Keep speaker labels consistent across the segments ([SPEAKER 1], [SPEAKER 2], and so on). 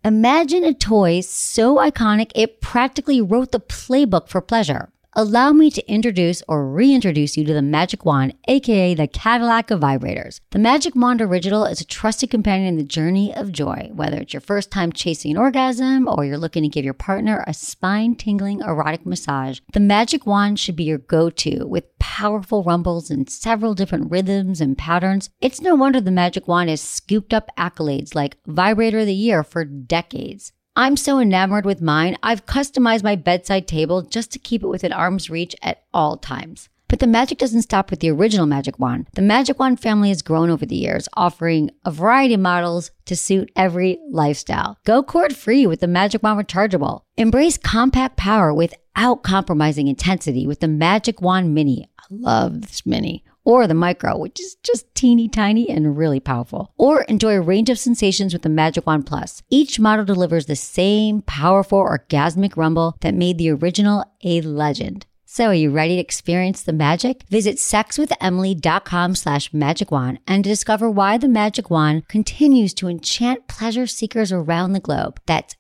[SPEAKER 1] Imagine a toy so iconic it practically wrote the playbook for pleasure. Allow me to introduce or reintroduce you to the Magic Wand, aka the Cadillac of vibrators. The Magic Wand Original is a trusted companion in the journey of joy. Whether it's your first time chasing an orgasm or you're looking to give your partner a spine-tingling erotic massage, the Magic Wand should be your go-to. With powerful rumbles and several different rhythms and patterns, it's no wonder the Magic Wand has scooped up accolades like Vibrator of the Year for decades. I'm so enamored with mine, I've customized my bedside table just to keep it within arm's reach at all times. But the magic doesn't stop with the original Magic Wand. The Magic Wand family has grown over the years, offering a variety of models to suit every lifestyle. Go cord-free with the Magic Wand Rechargeable. Embrace compact power without compromising intensity with the Magic Wand Mini. I love this Mini. Or the Micro, which is just teeny tiny and really powerful. Or enjoy a range of sensations with the Magic Wand Plus. Each model delivers the same powerful orgasmic rumble that made the original a legend. So are you ready to experience the magic? Visit sexwithemily.com/magicwand and discover why the Magic Wand continues to enchant pleasure seekers around the globe. That's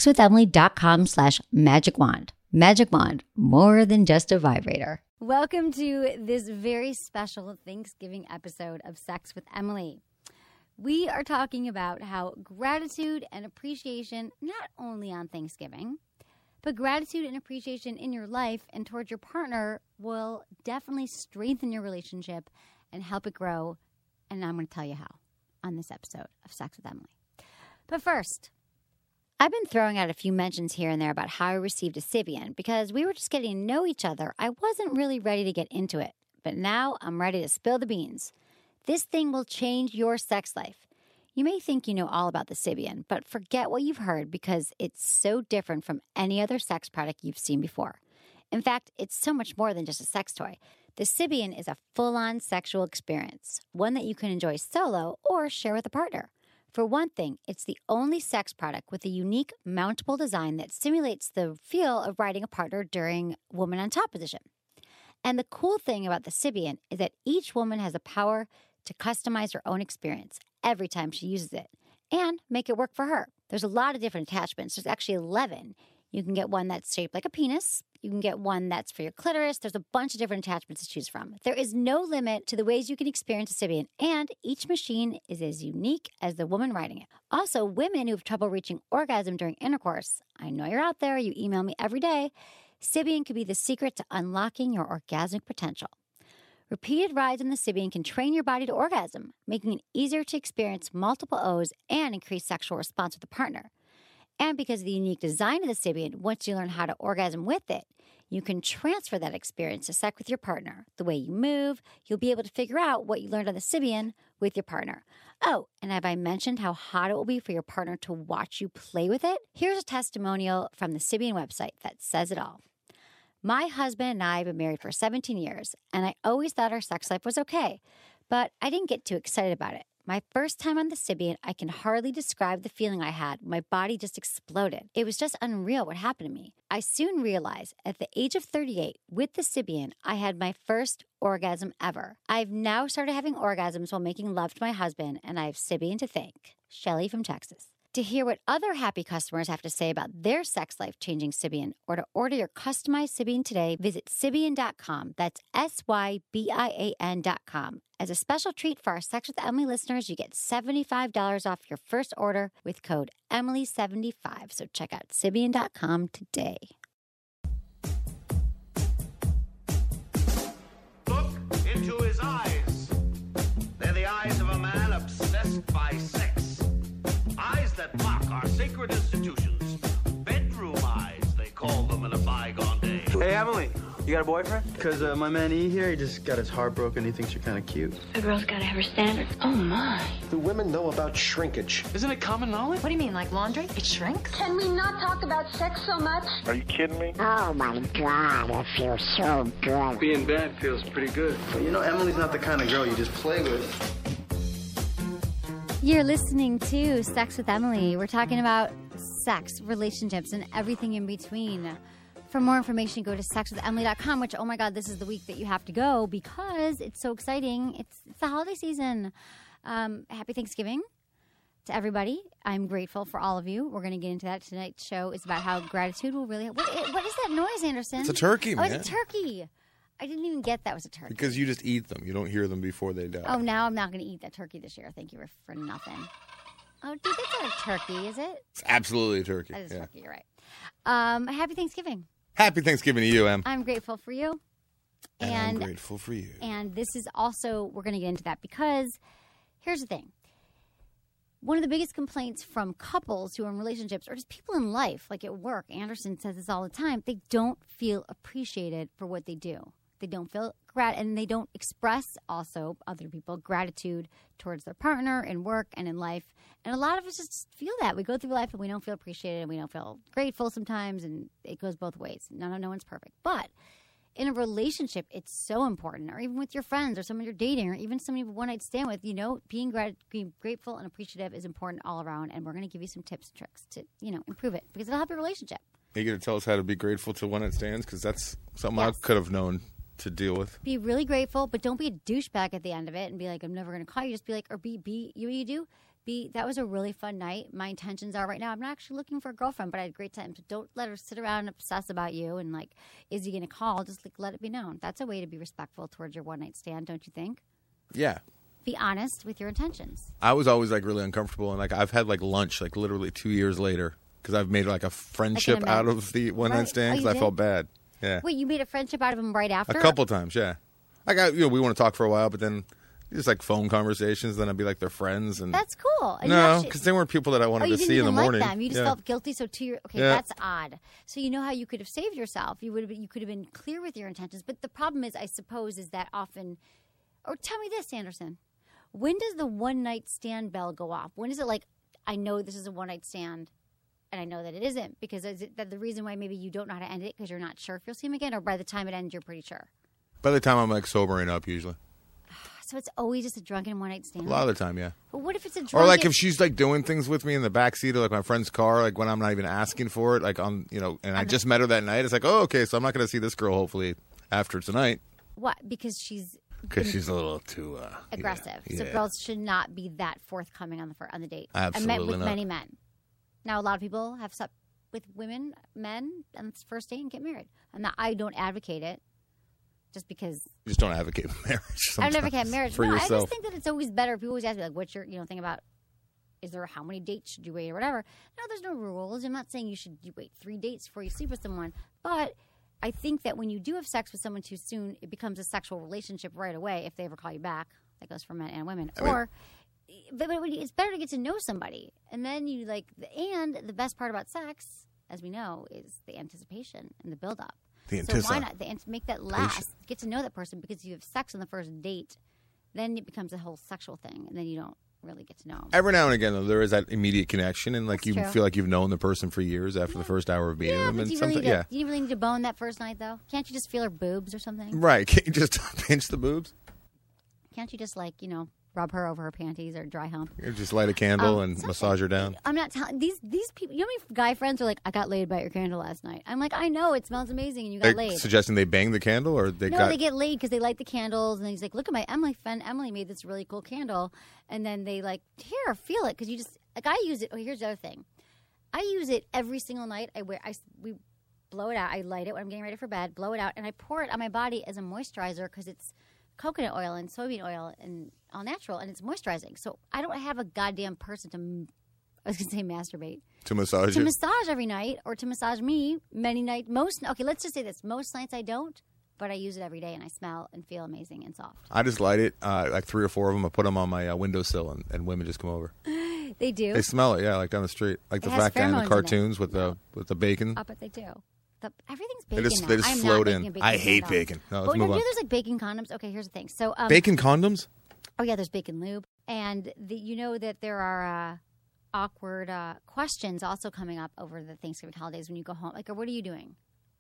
[SPEAKER 1] sexwithemily.com/magicwand. Magic Wand, more than just a vibrator. Welcome to this very special Thanksgiving episode of Sex with Emily. We are talking about how gratitude and appreciation, not only on Thanksgiving, but gratitude and appreciation in your life and towards your partner will definitely strengthen your relationship and help it grow. And I'm going to tell you how on this episode of Sex with Emily. But first, I've been throwing out a few mentions here and there about how I received a Sybian because we were just getting to know each other. I wasn't really ready to get into it, but now I'm ready to spill the beans. This thing will change your sex life. You may think you know all about the Sybian, but forget what you've heard because it's so different from any other sex product you've seen before. In fact, it's so much more than just a sex toy. The Sybian is a full-on sexual experience, one that you can enjoy solo or share with a partner. For one thing, it's the only sex product with a unique mountable design that simulates the feel of riding a partner during woman on top position. And the cool thing about the Sybian is that each woman has the power to customize her own experience every time she uses it and make it work for her. There's a lot of different attachments. There's actually 11. You can get one that's shaped like a penis. You can get one that's for your clitoris. There's a bunch of different attachments to choose from. There is no limit to the ways you can experience a Sybian, and each machine is as unique as the woman riding it. Also, women who have trouble reaching orgasm during intercourse, I know you're out there, you email me every day, Sybian could be the secret to unlocking your orgasmic potential. Repeated rides on the Sybian can train your body to orgasm, making it easier to experience multiple O's and increase sexual response with a partner. And because of the unique design of the Sybian, once you learn how to orgasm with it, you can transfer that experience to sex with your partner. The way you move, you'll be able to figure out what you learned on the Sybian with your partner. Oh, and have I mentioned how hot it will be for your partner to watch you play with it? Here's a testimonial from the Sybian website that says it all. My husband and I have been married for 17 years, and I always thought our sex life was okay, but I didn't get too excited about it. My first time on the Sybian, I can hardly describe the feeling I had. My body just exploded. It was just unreal what happened to me. I soon realized at the age of 38, with the Sybian, I had my first orgasm ever. I've now started having orgasms while making love to my husband, and I have Sybian to thank. Shelly from Texas. To hear what other happy customers have to say about their sex life-changing Sybian or to order your customized Sybian today, visit Sybian.com. That's SYBIAN.com. As a special treat for our Sex with Emily listeners, you get $75 off your first order with code Emily75. So check out Sybian.com today.
[SPEAKER 2] Look into his eyes. They're the eyes of a man obsessed by sex. Eyes that mock our sacred institutions. Bedroom eyes, they call them in a bygone day.
[SPEAKER 3] Hey, Emily, you got a boyfriend? Because my man E here, he just got his heart broken. He thinks you're kind of cute.
[SPEAKER 4] A girl's got to have her standards. Oh, my.
[SPEAKER 5] Do women know about shrinkage?
[SPEAKER 3] Isn't it common knowledge?
[SPEAKER 4] What do you mean, like laundry? It shrinks?
[SPEAKER 6] Can we not talk about sex so much?
[SPEAKER 5] Are you kidding me?
[SPEAKER 7] Oh my God, I feel so good.
[SPEAKER 3] Being bad feels pretty good. But you know, Emily's not the kind of girl you just play with.
[SPEAKER 1] You're listening to Sex with Emily. We're talking about sex, relationships, and everything in between. For more information, go to sexwithemily.com, which, oh my God, this is the week that you have to go because it's so exciting. It's the holiday season. Happy Thanksgiving. To everybody, I'm grateful for all of you. We're going to get into that. Tonight's show is about how gratitude will really... What is that noise, Anderson?
[SPEAKER 8] It's a turkey, man.
[SPEAKER 1] Oh, it's a turkey. I didn't even get that was a turkey.
[SPEAKER 8] Because you just eat them. You don't hear them before they die.
[SPEAKER 1] Oh, now I'm not going to eat that turkey this year. Thank you for nothing. Oh, dude, that's not a turkey, is it?
[SPEAKER 8] It's absolutely a turkey.
[SPEAKER 1] That is a turkey, you're right. Happy Thanksgiving.
[SPEAKER 8] Happy Thanksgiving to you, Em.
[SPEAKER 1] I'm grateful for you.
[SPEAKER 8] And I'm grateful for you.
[SPEAKER 1] And this is also, we're going to get into that because here's the thing. One of the biggest complaints from couples who are in relationships or just people in life, like at work, Anderson says this all the time, they don't feel appreciated for what they do. They don't feel and they don't express also other people gratitude towards their partner in work and in life. And a lot of us just feel that. We go through life and we don't feel appreciated and we don't feel grateful sometimes, and it goes both ways. No one's perfect. But in a relationship, it's so important, or even with your friends or someone you're dating or even somebody you have a one-night stand with, being grateful and appreciative is important all around. And we're going to give you some tips and tricks to, improve it because it'll help your relationship.
[SPEAKER 8] Are you going to tell us how to be grateful to one-night stands? Because that's something I could have known to deal with.
[SPEAKER 1] Be really grateful, but don't be a douchebag at the end of it and be like, I'm never going to call you. Just be like, or you do. That was a really fun night. My intentions are right now, I'm not actually looking for a girlfriend, but I had a great time. So don't let her sit around and obsess about you and like, is he going to call? Just like let it be known. That's a way to be respectful towards your one-night stand, don't you think?
[SPEAKER 8] Yeah.
[SPEAKER 1] Be honest with your intentions.
[SPEAKER 8] I was always like really uncomfortable, and like I've had like lunch like literally 2 years later because I've made like a friendship out of the one-night stand because I felt bad. Yeah.
[SPEAKER 1] Wait, you made a friendship out of him right after?
[SPEAKER 8] A couple times, yeah. We want to talk for a while, but then just like phone conversations. Then I'd be like their friends, and
[SPEAKER 1] that's cool. And
[SPEAKER 8] no, because they weren't people that I wanted to see in the morning.
[SPEAKER 1] Like them. You just felt guilty. So that's odd. So you know how you could have saved yourself. You could have been clear with your intentions. But the problem is, I suppose, is that often. Or tell me this, Anderson. When does the one night stand bell go off? When is it like, I know this is a one night stand, and I know that it isn't, because is it that the reason why maybe you don't know how to end it because you're not sure if you'll see him again, or by the time it ends, you're pretty sure?
[SPEAKER 8] By the time I'm like sobering up, usually.
[SPEAKER 1] So it's always just a drunken one-night stand?
[SPEAKER 8] A lot of the time, yeah.
[SPEAKER 1] But what if it's a drunken...
[SPEAKER 8] Or like if she's like doing things with me in the backseat of like my friend's car, like when I'm not even asking for it, like on, and I just met her that night, it's like, oh, okay, so I'm not going to see this girl hopefully after tonight.
[SPEAKER 1] What? Because she's
[SPEAKER 8] a little too...
[SPEAKER 1] aggressive.
[SPEAKER 8] Yeah.
[SPEAKER 1] So girls should not be that forthcoming on the date.
[SPEAKER 8] Absolutely
[SPEAKER 1] I met with
[SPEAKER 8] not.
[SPEAKER 1] many men. Now, a lot of people have slept with men on the first date and get married. I don't advocate it. Just because... You just
[SPEAKER 8] don't advocate marriage.
[SPEAKER 1] I don't advocate marriage.
[SPEAKER 8] For yourself.
[SPEAKER 1] I just think that it's always better. People always ask me, like, what's your thing about, is there how many dates should you wait or whatever? No, there's no rules. I'm not saying you wait 3 dates before you sleep with someone. But I think that when you do have sex with someone too soon, it becomes a sexual relationship right away if they ever call you back. That goes for men and women. But it's better to get to know somebody. And then and the best part about sex, as we know, is the anticipation and the buildup. So why not make that last? Get to know that person, because you have sex on the first date, then it becomes a whole sexual thing, and then you don't really get to know them.
[SPEAKER 8] Every now and again, though, there is that immediate connection, and like
[SPEAKER 1] That's
[SPEAKER 8] you
[SPEAKER 1] true.
[SPEAKER 8] feel like you've known the person for years after the first hour of meeting them.
[SPEAKER 1] But
[SPEAKER 8] And
[SPEAKER 1] do you really need to bone that first night, though? Can't you just feel her boobs or something?
[SPEAKER 8] Right? Can't you just pinch the boobs?
[SPEAKER 1] Can't you just rub her over her panties or dry hump?
[SPEAKER 8] You just light a candle and massage her down.
[SPEAKER 1] I'm not telling these people. You know how many guy friends are like, I got laid by your candle last night. I'm like, I know, it smells amazing, and you got laid.
[SPEAKER 8] Suggesting they bang the candle, or they
[SPEAKER 1] get laid because they light the candles, and he's like, look at my Emily friend. Emily made this really cool candle, and then they here, feel it, because you just I use it. Oh, here's the other thing, I use it every single night. We blow it out. I light it when I'm getting ready for bed. Blow it out, and I pour it on my body as a moisturizer because it's coconut oil and soybean oil and all natural, and it's moisturizing. So I don't have a goddamn person masturbate.
[SPEAKER 8] To massage
[SPEAKER 1] To
[SPEAKER 8] you?
[SPEAKER 1] massage every night, or to massage me many nights. Okay, let's just say this. Most nights I don't, but I use it every day, and I smell and feel amazing and soft.
[SPEAKER 8] I just light it, like 3 or 4 of them. I put them on my windowsill, and women just come over.
[SPEAKER 1] They do?
[SPEAKER 8] They smell it, yeah, like down the street. Like the fat guy in the cartoons with the bacon.
[SPEAKER 1] Oh, but they do. Everything's bacon now.
[SPEAKER 8] They just float in. I hate
[SPEAKER 1] condoms.
[SPEAKER 8] bacon. No, let's move on.
[SPEAKER 1] There's bacon condoms. Okay, here's the thing. So
[SPEAKER 8] bacon condoms?
[SPEAKER 1] Oh, yeah, there's bacon lube. And that there are awkward questions also coming up over the Thanksgiving holidays when you go home. Like, what are you doing?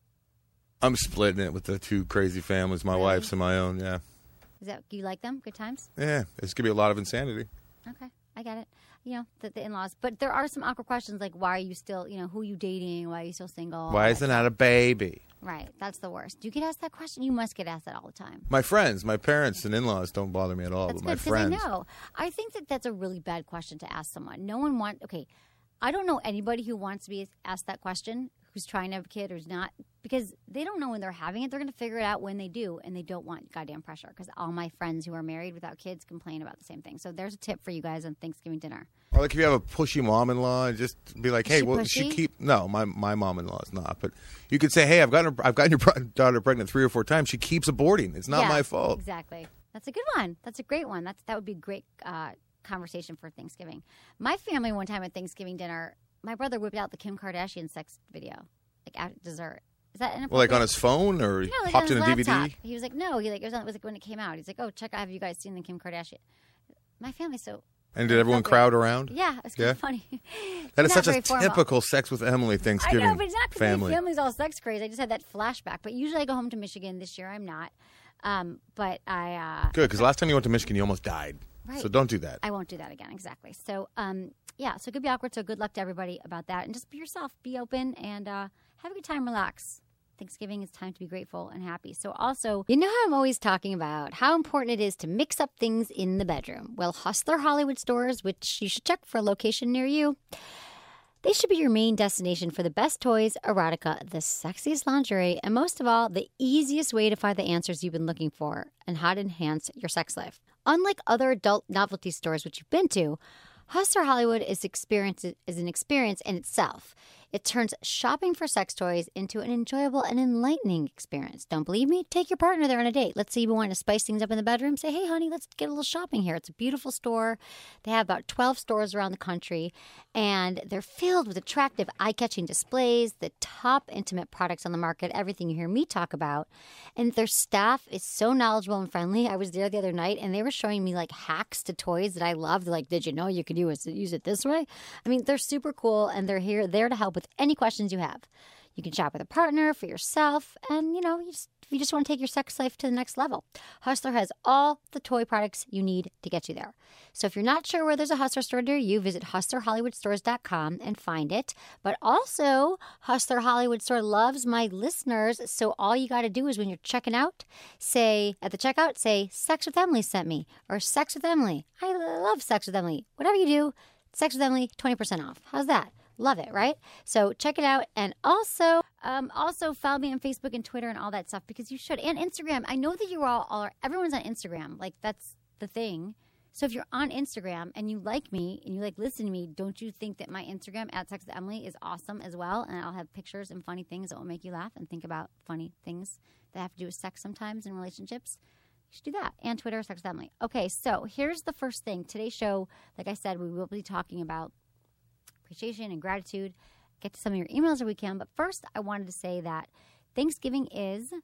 [SPEAKER 8] I'm splitting it with the 2 crazy families, my wife's and my own, yeah.
[SPEAKER 1] Do you like them? Good times?
[SPEAKER 8] Yeah, it's going to be a lot of insanity.
[SPEAKER 1] Okay. I get it. You know, the in-laws. But there are some awkward questions like, why are you still, who are you dating? Why are you still single?
[SPEAKER 8] Why isn't that a baby?
[SPEAKER 1] Right. That's the worst. Do you get asked that question? You must get asked that all the time.
[SPEAKER 8] My friends, my parents and in-laws don't bother me at all.
[SPEAKER 1] That's
[SPEAKER 8] but my
[SPEAKER 1] good,
[SPEAKER 8] friends.
[SPEAKER 1] I know. I think that's a really bad question to ask someone. No one wants, okay, I don't know anybody who wants to be asked that question, who's trying to have a kid or who's not, because they don't know when they're having it. They're going to figure it out when they do, and they don't want goddamn pressure, because all my friends who are married without kids complain about the same thing. So there's a tip for you guys on Thanksgiving dinner.
[SPEAKER 8] Or like if you have a pushy mom-in-law, just be like, hey,
[SPEAKER 1] Is she
[SPEAKER 8] she
[SPEAKER 1] pushy?
[SPEAKER 8] keep... No, my mom-in-law is not. But you could say, hey, I've gotten your daughter pregnant 3 or 4 times. She keeps aborting. It's not my fault.
[SPEAKER 1] Exactly. That's a good one. That's a great one. That would be a great conversation for Thanksgiving. My family one time at Thanksgiving dinner, my brother whipped out the Kim Kardashian sex video, like at dessert. Is that inappropriate?
[SPEAKER 8] Well, like on his phone or
[SPEAKER 1] like
[SPEAKER 8] popped
[SPEAKER 1] on
[SPEAKER 8] in a
[SPEAKER 1] his
[SPEAKER 8] DVD?
[SPEAKER 1] laptop. He was like, no. It was like when it came out. He's like, oh, check out. Have you guys seen the Kim Kardashian? My family's so...
[SPEAKER 8] And did everyone crowd around?
[SPEAKER 1] Yeah, it's kind of funny.
[SPEAKER 8] That is
[SPEAKER 1] Not
[SPEAKER 8] such a
[SPEAKER 1] very formal.
[SPEAKER 8] typical Sex with Emily Thanksgiving
[SPEAKER 1] I know, but it's not because my
[SPEAKER 8] family.
[SPEAKER 1] family's all sex crazy. I just had that flashback. But usually I go home to Michigan. This year I'm not. But I...
[SPEAKER 8] Good, because last time you went to Michigan, you almost died.
[SPEAKER 1] Right.
[SPEAKER 8] So don't do that.
[SPEAKER 1] I won't do that again, exactly. So, yeah, so it could be awkward. So good luck to everybody about that. And just be yourself. Be open and have a good time. Relax. Thanksgiving is time to be grateful and happy. So also, you know how I'm always talking about how important it is to mix up things in the bedroom? Well, Hustler Hollywood stores, which you should check for a location near you, they should be your main destination for the best toys, erotica, the sexiest lingerie, and most of all, the easiest way to find the answers you've been looking for and how to enhance your sex life. Unlike other adult novelty stores which you've been to, Hustler Hollywood is an experience in itself. It turns shopping for sex toys into an enjoyable and enlightening experience. Don't believe me? Take your partner there on a date. Let's say you want to spice things up in the bedroom. Say, hey, honey, let's get a little shopping here. It's a beautiful store. They have about 12 stores around the country, and they're filled with attractive, eye-catching displays, the top intimate products on the market, everything you hear me talk about. And their staff is so knowledgeable and friendly. I was there the other night, and they were showing me, like, hacks to toys that I love. They're like, did you know you could use it this way? I mean, they're super cool, and they're there to help with any questions you have. You can shop with a partner, for yourself, and, if you just want to take your sex life to the next level. Hustler has all the toy products you need to get you there. So if you're not sure where there's a Hustler store near you, visit HustlerHollywoodStores.com and find it. But also, Hustler Hollywood Store loves my listeners, so all you got to do is when you're checking out, say, Sex with Emily sent me, or Sex with Emily. I love Sex with Emily. Whatever you do, Sex with Emily, 20% off. How's that? Love it, right? So check it out. And also follow me on Facebook and Twitter and all that stuff, because you should. And Instagram. I know that you all are, everyone's on Instagram. Like, that's the thing. So if you're on Instagram and you like me and you like listen to me, don't you think that my Instagram at Sex with Emily is awesome as well? And I'll have pictures and funny things that will make you laugh and think about funny things that have to do with sex sometimes in relationships. You should do that. And Twitter, Sex with Emily. Okay, so here's the first thing. Today's show, like I said, we will be talking about appreciation and gratitude. Get to some of your emails if we can. But first, I wanted to say that Thanksgiving is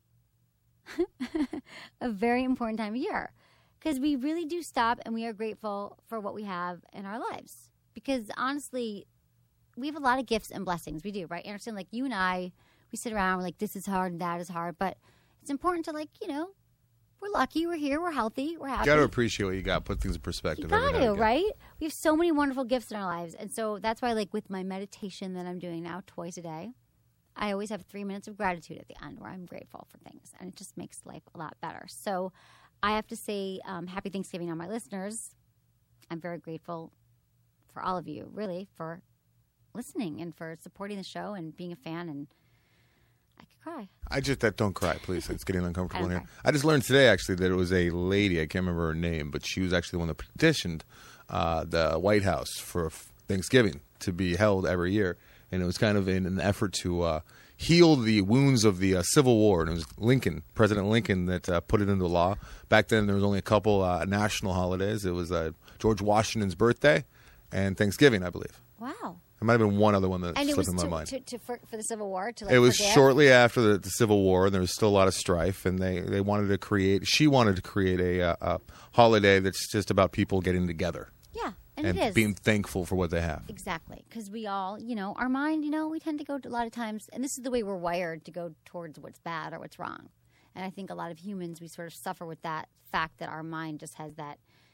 [SPEAKER 1] a very important time of year, because we really do stop and we are grateful for what we have in our lives. Because honestly, we have a lot of gifts and blessings. We do, right, Anderson? Like, you and I, we sit around, we're like, this is hard and that is hard. But it's important to, like, we're lucky, we're here, we're healthy, we're happy.
[SPEAKER 8] You got to appreciate what you got. Put things in perspective.
[SPEAKER 1] You got to, right? We have so many wonderful gifts in our lives. And so that's why, like, with my meditation that I'm doing now twice a day, I always have 3 minutes of gratitude at the end where I'm grateful for things. And it just makes life a lot better. So I have to say happy Thanksgiving on my listeners. I'm very grateful for all of you, really, for listening and for supporting the show and being a fan. And I could cry.
[SPEAKER 8] Don't cry, please. It's getting uncomfortable in here.
[SPEAKER 1] cry.
[SPEAKER 8] I just learned today, actually, that it was a lady. I can't remember her name, but she was actually the one that petitioned the White House for Thanksgiving to be held every year. And it was kind of in an effort to heal the wounds of the Civil War. And it was President Lincoln, that put it into law. Back then, there was only a couple national holidays. It was George Washington's birthday and Thanksgiving, I believe.
[SPEAKER 1] Wow.
[SPEAKER 8] There might have been one other one that
[SPEAKER 1] And it
[SPEAKER 8] slipped
[SPEAKER 1] was
[SPEAKER 8] in my mind.
[SPEAKER 1] for the Civil War?
[SPEAKER 8] It was
[SPEAKER 1] forgive?
[SPEAKER 8] shortly after the Civil War, and there was still a lot of strife, and she wanted to create a holiday that's just about people getting together.
[SPEAKER 1] Yeah, and
[SPEAKER 8] and
[SPEAKER 1] it is.
[SPEAKER 8] being thankful for what they have.
[SPEAKER 1] Exactly, because we all, our mind, we tend to go to a lot of times, and this is the way we're wired, to go towards what's bad or what's wrong. And I think a lot of humans, we sort of suffer with that fact that our mind just has that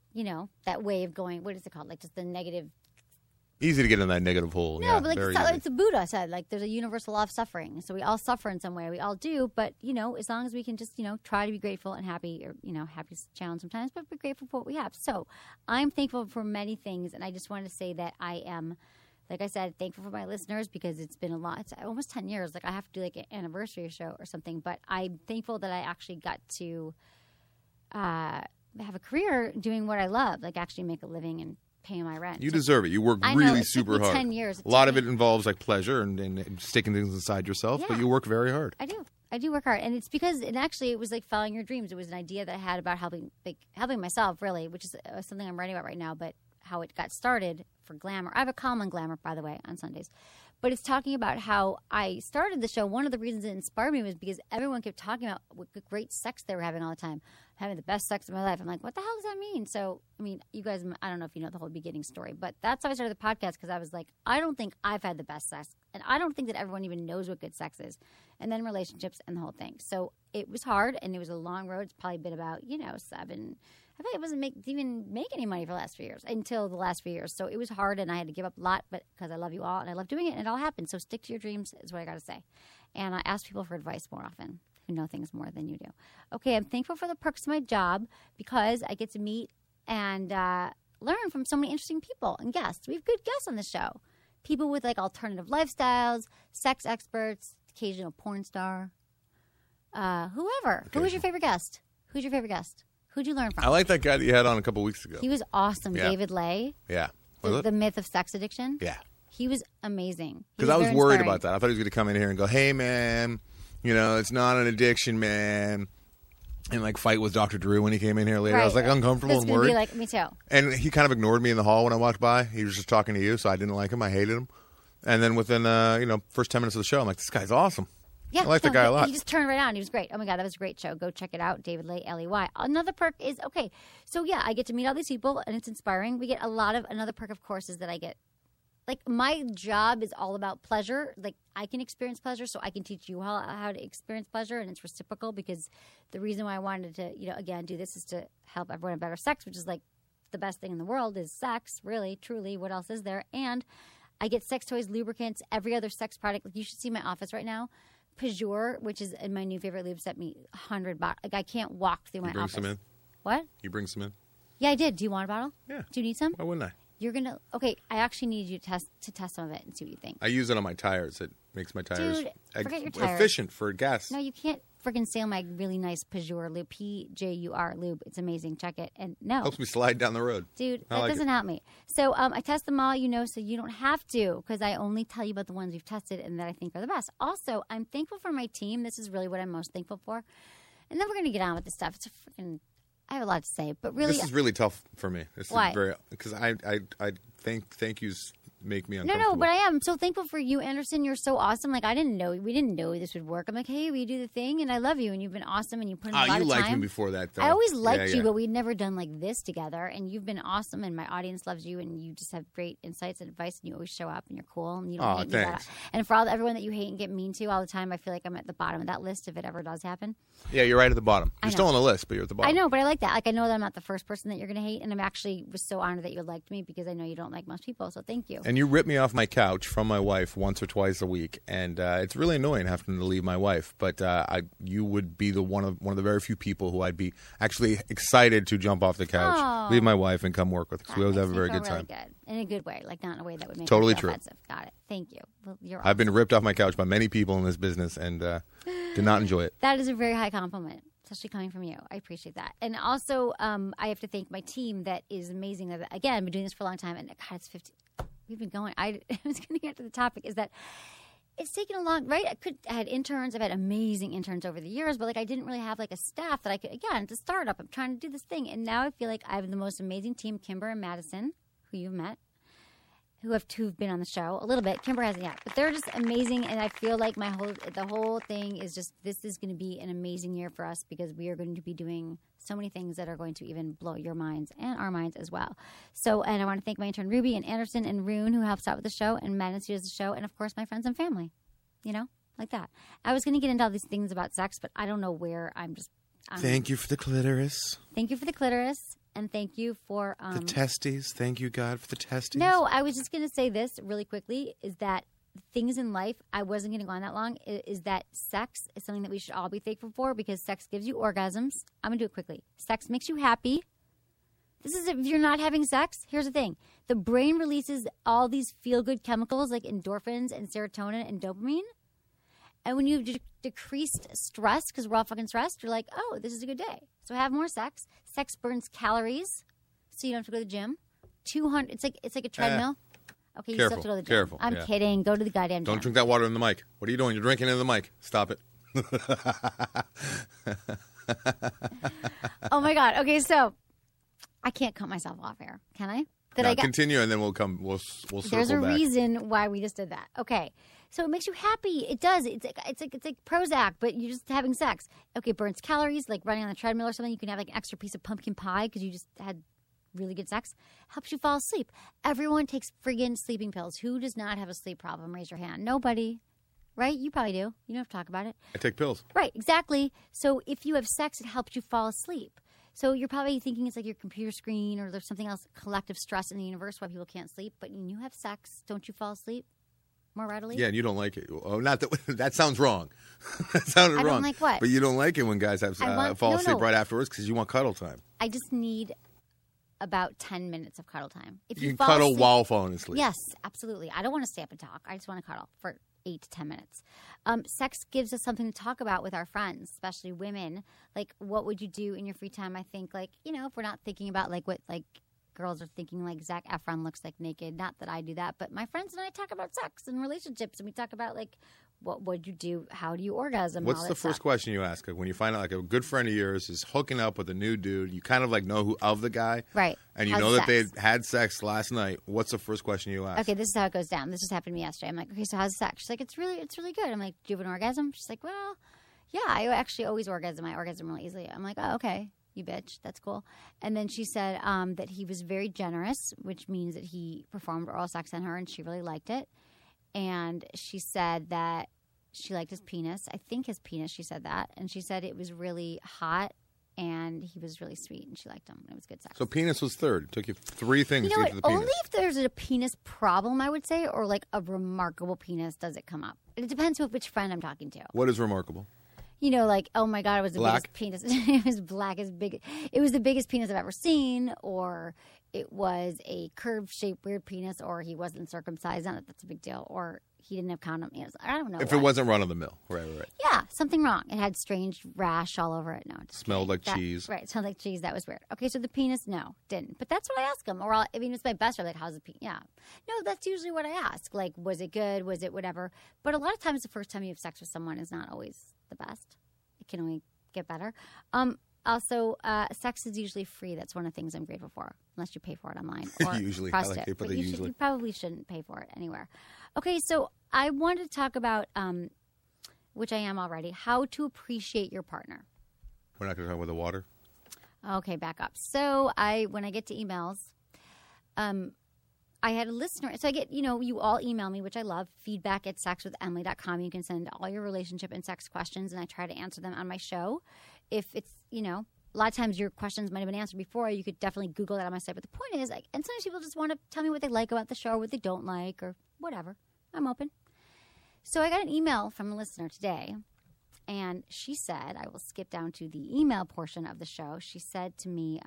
[SPEAKER 1] that way of going, what is it called? Like just the negative.
[SPEAKER 8] Easy to get in that negative hole.
[SPEAKER 1] No,
[SPEAKER 8] yeah,
[SPEAKER 1] but like
[SPEAKER 8] very easy.
[SPEAKER 1] it's a Buddha said, like there's a universal law of suffering. So we all suffer in some way. We all do. But, as long as we can just, try to be grateful and happy, or, happy is a challenge sometimes, but be grateful for what we have. So I'm thankful for many things. And I just wanted to say that I am, like I said, thankful for my listeners because it's been a lot. It's almost 10 years. Like I have to do like an anniversary show or something. But I'm thankful that I actually got to have a career doing what I love, like actually make a living and paying my rent.
[SPEAKER 8] You deserve it. You work
[SPEAKER 1] I know,
[SPEAKER 8] really
[SPEAKER 1] it
[SPEAKER 8] super
[SPEAKER 1] took me
[SPEAKER 8] hard.
[SPEAKER 1] 10 years.
[SPEAKER 8] A lot of it involves like pleasure and sticking things inside yourself, but
[SPEAKER 1] Yeah.
[SPEAKER 8] you work very hard.
[SPEAKER 1] I do work hard, and it's because it was like following your dreams. It was an idea that I had about helping myself, really, which is something I'm writing about right now. But how it got started for Glamour. I have a column on Glamour, by the way, on Sundays. But it's talking about how I started the show. One of the reasons it inspired me was because everyone kept talking about what great sex they were having all the time. Having the best sex of my life. I'm like, what the hell does that mean? So, you guys, I don't know if you know the whole beginning story, but that's how I started the podcast because I was like, I don't think I've had the best sex. And I don't think that everyone even knows what good sex is. And then relationships and the whole thing. So it was hard and it was a long road. It's probably been about, 7. I think it didn't even make any money for the last 3 years until the last few years. So it was hard and I had to give up a lot, but because I love you all and I love doing it and it all happened. So stick to your dreams is what I got to say. And I ask people for advice more often who know things more than you do. Okay, I'm thankful for the perks of my job because I get to meet and learn from so many interesting people and guests. We have good guests on the show. People with like alternative lifestyles, sex experts, occasional porn star, whoever. Who was your favorite guest? Who's your favorite guest? Who'd you learn from?
[SPEAKER 8] I like that guy that you had on a couple weeks ago.
[SPEAKER 1] He was awesome.
[SPEAKER 8] Yeah.
[SPEAKER 1] David Lay.
[SPEAKER 8] Yeah.
[SPEAKER 1] The myth of sex addiction.
[SPEAKER 8] Yeah.
[SPEAKER 1] He was amazing.
[SPEAKER 8] Because I was
[SPEAKER 1] very
[SPEAKER 8] worried
[SPEAKER 1] inspiring.
[SPEAKER 8] about that. I thought he was going to come in here and go, hey, man, it's not an addiction, man. And like fight with Dr. Drew when he came in here later.
[SPEAKER 1] Right.
[SPEAKER 8] I was like uncomfortable
[SPEAKER 1] This
[SPEAKER 8] and
[SPEAKER 1] is gonna
[SPEAKER 8] worried.
[SPEAKER 1] be like me too.
[SPEAKER 8] And he kind of ignored me in the hall when I walked by. He was just talking to you, so I didn't like him. I hated him. And then within, first 10 minutes of the show, I'm like, this guy's awesome.
[SPEAKER 1] Yeah,
[SPEAKER 8] I like the guy a lot.
[SPEAKER 1] He just turned right on. He was great. Oh, my God, that was a great show. Go check it out. David Lay, Ley. Another perk is, okay, so yeah, I get to meet all these people, and it's inspiring. We get another perk, of course, is that I get, like, my job is all about pleasure. Like, I can experience pleasure, so I can teach you how to experience pleasure, and it's reciprocal because the reason why I wanted to, again, do this is to help everyone have better sex, which is, like, the best thing in the world is sex, really, truly. What else is there? And I get sex toys, lubricants, every other sex product. Like, you should see my office right now. Pajur, which is my new favorite lube, sent me $100. Like, I can't walk through my
[SPEAKER 8] You bring
[SPEAKER 1] office.
[SPEAKER 8] some in?
[SPEAKER 1] What?
[SPEAKER 8] You bring some in?
[SPEAKER 1] Yeah, I did. Do you want a bottle?
[SPEAKER 8] Yeah.
[SPEAKER 1] Do you need some?
[SPEAKER 8] Why wouldn't I?
[SPEAKER 1] You're gonna. Okay, I actually need you to test some of it and see what you think.
[SPEAKER 8] I use it on my tires. It makes my tires
[SPEAKER 1] Dude, forget your tires.
[SPEAKER 8] efficient for gas.
[SPEAKER 1] No, you can't freaking steal my really nice Pajur lube. Pjur lube. It's amazing. Check it. And no.
[SPEAKER 8] Helps me slide down the road.
[SPEAKER 1] Dude,
[SPEAKER 8] I
[SPEAKER 1] that
[SPEAKER 8] like
[SPEAKER 1] doesn't help me. So I test them all, so you don't have to because I only tell you about the ones we've tested and that I think are the best. Also, I'm thankful for my team. This is really what I'm most thankful for. And then we're going to get on with this stuff. It's a freaking, I have a lot to say, but really.
[SPEAKER 8] This is really tough for me. This
[SPEAKER 1] Why?
[SPEAKER 8] Is very because I thank yous make me
[SPEAKER 1] No,
[SPEAKER 8] uncomfortable.
[SPEAKER 1] but I am so thankful for you, Anderson. You're so awesome. Like, we didn't know this would work. I'm like, hey, we do the thing, and I love you, and you've been awesome, and you put in a lot
[SPEAKER 8] you
[SPEAKER 1] of time.
[SPEAKER 8] liked me before that, though.
[SPEAKER 1] I always liked you,
[SPEAKER 8] Yeah.
[SPEAKER 1] but we'd never done like this together, and you've been awesome, and my audience loves you, and you just have great insights and advice, and you always show up, and you're cool, and you don't hate me.
[SPEAKER 8] Thanks.
[SPEAKER 1] And for everyone that you hate and get mean to all the time, I feel like I'm at the bottom of that list if it ever does happen.
[SPEAKER 8] Yeah, you're right at the bottom.
[SPEAKER 1] I
[SPEAKER 8] You're
[SPEAKER 1] know.
[SPEAKER 8] still on the list, but you're at the bottom.
[SPEAKER 1] I know, but I like that. Like, I know that I'm not the first person that you're going to hate, and I'm actually was so honored that you liked me because I know you don't like most people, so thank you.
[SPEAKER 8] And you rip me off my couch from my wife once or twice a week, and it's really annoying having to leave my wife. But you would be one of the very few people who I'd be actually excited to jump off the couch,
[SPEAKER 1] Oh.
[SPEAKER 8] leave my wife, and come work with. Because we always
[SPEAKER 1] That
[SPEAKER 8] have a very
[SPEAKER 1] makes
[SPEAKER 8] good
[SPEAKER 1] me feel
[SPEAKER 8] time.
[SPEAKER 1] really good. In a good way, like not in a way that would make
[SPEAKER 8] Totally
[SPEAKER 1] me feel
[SPEAKER 8] true.
[SPEAKER 1] offensive. Got it. Thank you. Well, you're
[SPEAKER 8] I've been
[SPEAKER 1] awesome.
[SPEAKER 8] ripped off my couch by many people in this business, and did not enjoy it.
[SPEAKER 1] That is a very high compliment, especially coming from you. I appreciate that. And also, I have to thank my team that is amazing. That again, I've been doing this for a long time, and God, it's 15. We've been going. I was going to get to the topic. Is that it's taken a long, right? I had interns. I've had amazing interns over the years, but like I didn't really have like a staff that I could. Again, it's a startup. I'm trying to do this thing, and now I feel like I have the most amazing team. Kimber and Madison, who you've met, who've been on the show a little bit. Kimber hasn't yet, but they're just amazing, and I feel like the whole thing is just this is going to be an amazing year for us because we are going to be doing so many things that are going to even blow your minds and our minds as well. So, and I want to thank my intern Ruby and Anderson and Rune who helps out with the show, and Madison who does the show, and of course my friends and family. Like that. I was going to get into all these things about sex, but I don't know where. I'm
[SPEAKER 8] Thank you for the clitoris.
[SPEAKER 1] Thank you for the clitoris. and thank you for
[SPEAKER 8] the testes. Thank you, God, for the testes.
[SPEAKER 1] No, I was just going to say this really quickly, is that things in life, I wasn't going to go on that long, is that sex is something that we should all be thankful for because sex gives you orgasms. I'm going to do it quickly. Sex makes you happy. This is if you're not having sex, here's the thing. The brain releases all these feel-good chemicals like endorphins and serotonin and dopamine. And when you've decreased stress, because we're all fucking stressed, you're like, oh, this is a good day. So have more sex. Sex burns calories, so you don't have to go to the gym. 200. It's like a treadmill. Okay, you still have to go to the gym.
[SPEAKER 8] Careful.
[SPEAKER 1] I'm kidding. Go to the goddamn gym.
[SPEAKER 8] Don't drink that water in the mic. What are you doing? You're drinking in the mic. Stop it.
[SPEAKER 1] Oh my God. Okay, so I can't cut myself off here. Can I?
[SPEAKER 8] Continue, and then we'll come. We'll circle back.
[SPEAKER 1] There's a reason why we just did that. Okay, so it makes you happy. It does. It's like Prozac, but you're just having sex. Okay, burns calories, like running on the treadmill or something. You can have like an extra piece of pumpkin pie because you just had really good sex. Helps you fall asleep. Everyone takes friggin' sleeping pills. Who does not have a sleep problem? Raise your hand. Nobody. Right? You probably do. You don't have to talk about it.
[SPEAKER 8] I take pills.
[SPEAKER 1] Right, exactly. So if you have sex, it helps you fall asleep. So you're probably thinking it's like your computer screen or there's something else, collective stress in the universe why people can't sleep. But when you have sex, don't you fall asleep more readily?
[SPEAKER 8] Yeah, and you don't like it. Oh, not that. That sounds wrong. That sounded wrong.
[SPEAKER 1] I don't like what?
[SPEAKER 8] But you don't like it when guys have fall asleep right afterwards because you want cuddle time.
[SPEAKER 1] I just need about 10 minutes of cuddle time. If
[SPEAKER 8] you can cuddle while falling asleep.
[SPEAKER 1] Yes, absolutely. I don't want to stay up and talk. I just want to cuddle for 8 to 10 minutes. Sex gives us something to talk about with our friends, especially women. Like, what would you do in your free time? I think, like, you know, if we're not thinking about, like, what, like, girls are thinking, like, Zac Efron looks like naked. Not that I do that, but my friends and I talk about sex and relationships, and we talk about, like, what would you do? How do you orgasm?
[SPEAKER 8] What's the first question you ask? Like, when you find out, like, a good friend of yours is hooking up with a new dude, you kind of, like, know who of the guy.
[SPEAKER 1] Right.
[SPEAKER 8] And you know that they had sex last night. What's the first question you ask?
[SPEAKER 1] Okay, this is how it goes down. This just happened to me yesterday. I'm like, okay, so how's sex? She's like, it's really good. I'm like, do you have an orgasm? She's like, well, yeah, I actually always orgasm. I orgasm really easily. I'm like, oh, okay, you bitch. That's cool. And then she said that he was very generous, which means that he performed oral sex on her, and she really liked it. And she said that she liked his penis. I think his penis, she said that. And she said it was really hot and he was really sweet and she liked him. It was good sex.
[SPEAKER 8] So penis was third. It took you 3 things to get to the
[SPEAKER 1] only
[SPEAKER 8] penis.
[SPEAKER 1] if there's a penis problem, I would say, or like a remarkable penis does it come up. It depends which friend I'm talking to.
[SPEAKER 8] What is remarkable?
[SPEAKER 1] You know, like, oh my God, it was the
[SPEAKER 8] Black?
[SPEAKER 1] biggest penis. It was black as big. It was the biggest penis I've ever seen, or it was a curved-shaped weird penis, or he wasn't circumcised. Not that that's a big deal. Or he didn't have condom. I don't know.
[SPEAKER 8] If it wasn't run-of-the-mill. Right.
[SPEAKER 1] Yeah, something wrong. It had strange rash all over it. No, it
[SPEAKER 8] smelled like cheese.
[SPEAKER 1] Right, smelled like cheese. That was weird. Okay, so the penis, no, didn't. But that's what I ask him. Or I mean, it's my best friend. Like, how's the penis? Yeah. No, that's usually what I ask. Like, was it good? Was it whatever? But a lot of times the first time you have sex with someone is not always the best. It can only get better. Also, sex is usually free. That's one of the things I'm grateful for, unless you pay for it online. Or
[SPEAKER 8] usually.
[SPEAKER 1] I
[SPEAKER 8] like
[SPEAKER 1] but you probably shouldn't pay for it anywhere. Okay, so I wanted to talk about, which I am already, how to appreciate your partner.
[SPEAKER 8] We're not going to talk about the water?
[SPEAKER 1] Okay, back up. So when I get to emails, I had a listener. So I get, you all email me, which I love, feedback@sexwithemily.com. You can send all your relationship and sex questions, and I try to answer them on my show. If it's, a lot of times your questions might have been answered before. You could definitely Google that on my site. But the point is, and sometimes people just want to tell me what they like about the show or what they don't like or whatever. I'm open. So I got an email from a listener today, and she said, I will skip down to the email portion of the show. She said to me,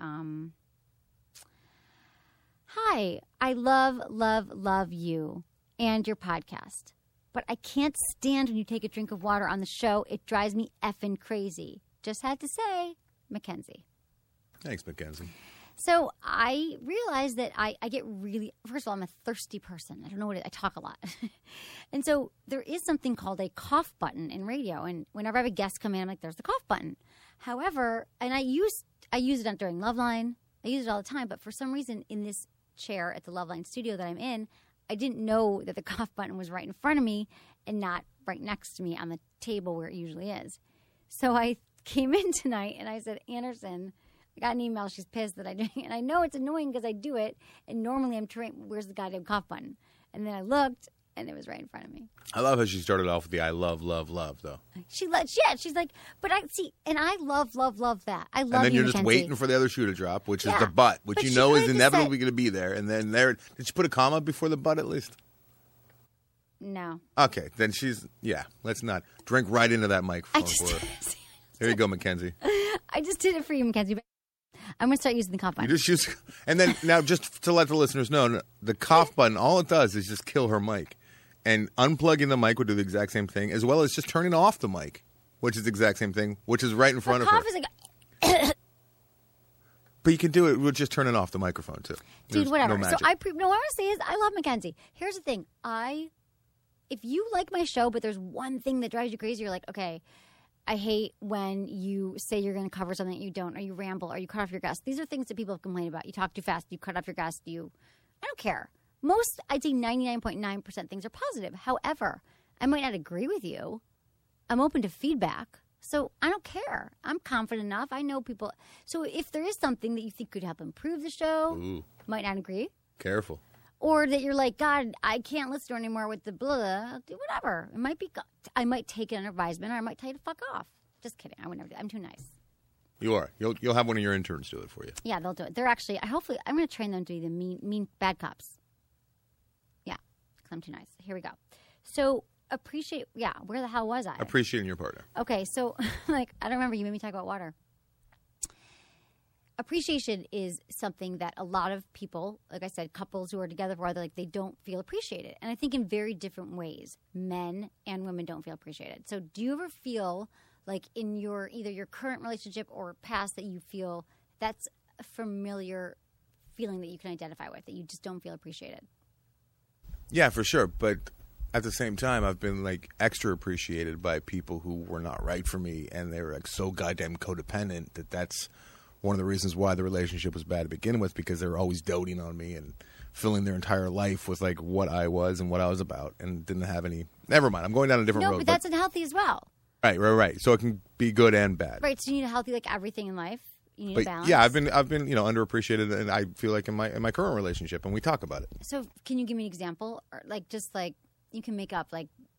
[SPEAKER 1] hi, I love you and your podcast, but I can't stand when you take a drink of water on the show. It drives me effing crazy. Just had to say, Mackenzie.
[SPEAKER 8] Thanks, Mackenzie.
[SPEAKER 1] So I realized that I get really, first of all, I'm a thirsty person. I don't know what I talk a lot. And so there is something called a cough button in radio. And whenever I have a guest come in, I'm like, there's the cough button. However, and I use it during Loveline. I use it all the time. But for some reason in this chair at the Loveline studio that I'm in, I didn't know that the cough button was right in front of me and not right next to me on the table where it usually is. So I came in tonight and I said, Anderson, I got an email. She's pissed that I do it. And I know it's annoying because I do it. And normally I'm trained, where's the goddamn cough button? And then I looked and it was right in front of me.
[SPEAKER 8] I love how she started off with the I love, love, though.
[SPEAKER 1] She's like, but I see, and I love that. I love
[SPEAKER 8] And then
[SPEAKER 1] you,
[SPEAKER 8] you're just
[SPEAKER 1] Mackenzie.
[SPEAKER 8] waiting for the other shoe to drop, which is
[SPEAKER 1] Yeah.
[SPEAKER 8] the butt, which
[SPEAKER 1] But
[SPEAKER 8] you
[SPEAKER 1] she
[SPEAKER 8] know
[SPEAKER 1] could
[SPEAKER 8] is
[SPEAKER 1] have
[SPEAKER 8] inevitably
[SPEAKER 1] said-
[SPEAKER 8] going to be there. And then did she put a comma before the butt at least?
[SPEAKER 1] No.
[SPEAKER 8] Okay, then let's not drink right into that microphone for her. There you go, Mackenzie.
[SPEAKER 1] I just did it for you, Mackenzie. I'm going to start using the cough
[SPEAKER 8] You
[SPEAKER 1] button.
[SPEAKER 8] just use, and then now just to let the listeners know, the cough button, all it does is just kill her mic. And unplugging the mic would do the exact same thing, as well as just turning off the mic, which is the exact same thing, which is right in front of her.
[SPEAKER 1] Cough is like,
[SPEAKER 8] But you can do it with just turning off the microphone, too.
[SPEAKER 1] dude,
[SPEAKER 8] There's
[SPEAKER 1] whatever.
[SPEAKER 8] No
[SPEAKER 1] So
[SPEAKER 8] magic.
[SPEAKER 1] what I want to say is I love Mackenzie. Here's the thing. If you like my show, but there's one thing that drives you crazy, you're like, okay, I hate when you say you're going to cover something that you don't, or you ramble, or you cut off your guest. These are things that people have complained about. You talk too fast, you cut off your guest, I don't care. Most, I'd say 99.9% things are positive. However, I might not agree with you. I'm open to feedback. So I don't care. I'm confident enough. I know people. So if there is something that you think could help improve the show, might not agree.
[SPEAKER 8] Careful.
[SPEAKER 1] Or that you're like, God, I can't listen to her anymore with the blah, blah. I'll do whatever. It might be. I might take it under advisement, or I might tell you to fuck off. Just kidding. I would never do. I'm too nice.
[SPEAKER 8] You are. You'll have one of your interns do it for you.
[SPEAKER 1] Yeah, they'll do it. They're actually. Hopefully, I'm going to train them to be the mean bad cops. Yeah, because I'm too nice. Here we go. So appreciate. Yeah, where the hell was I?
[SPEAKER 8] Appreciating your partner.
[SPEAKER 1] Okay, so I don't remember. You made me talk about water. Appreciation is something that a lot of people, like I said, couples who are together for a while, they don't feel appreciated. And I think in very different ways, men and women don't feel appreciated. So do you ever feel like in your either your current relationship or past that you feel that's a familiar feeling that you can identify with, that you just don't feel appreciated?
[SPEAKER 8] Yeah, for sure. But at the same time, I've been extra appreciated by people who were not right for me, and they were so goddamn codependent that's one of the reasons why the relationship was bad to begin with, because they were always doting on me and filling their entire life with what I was and what I was about, and didn't have any. Never mind. I'm going down a different road.
[SPEAKER 1] No, but that's unhealthy as well.
[SPEAKER 8] Right. So it can be good and bad.
[SPEAKER 1] Right. So you need a healthy everything in life. You need a balance.
[SPEAKER 8] Yeah, I've been underappreciated, and I feel like in my current relationship, and we talk about it.
[SPEAKER 1] So can you give me an example, or you can make up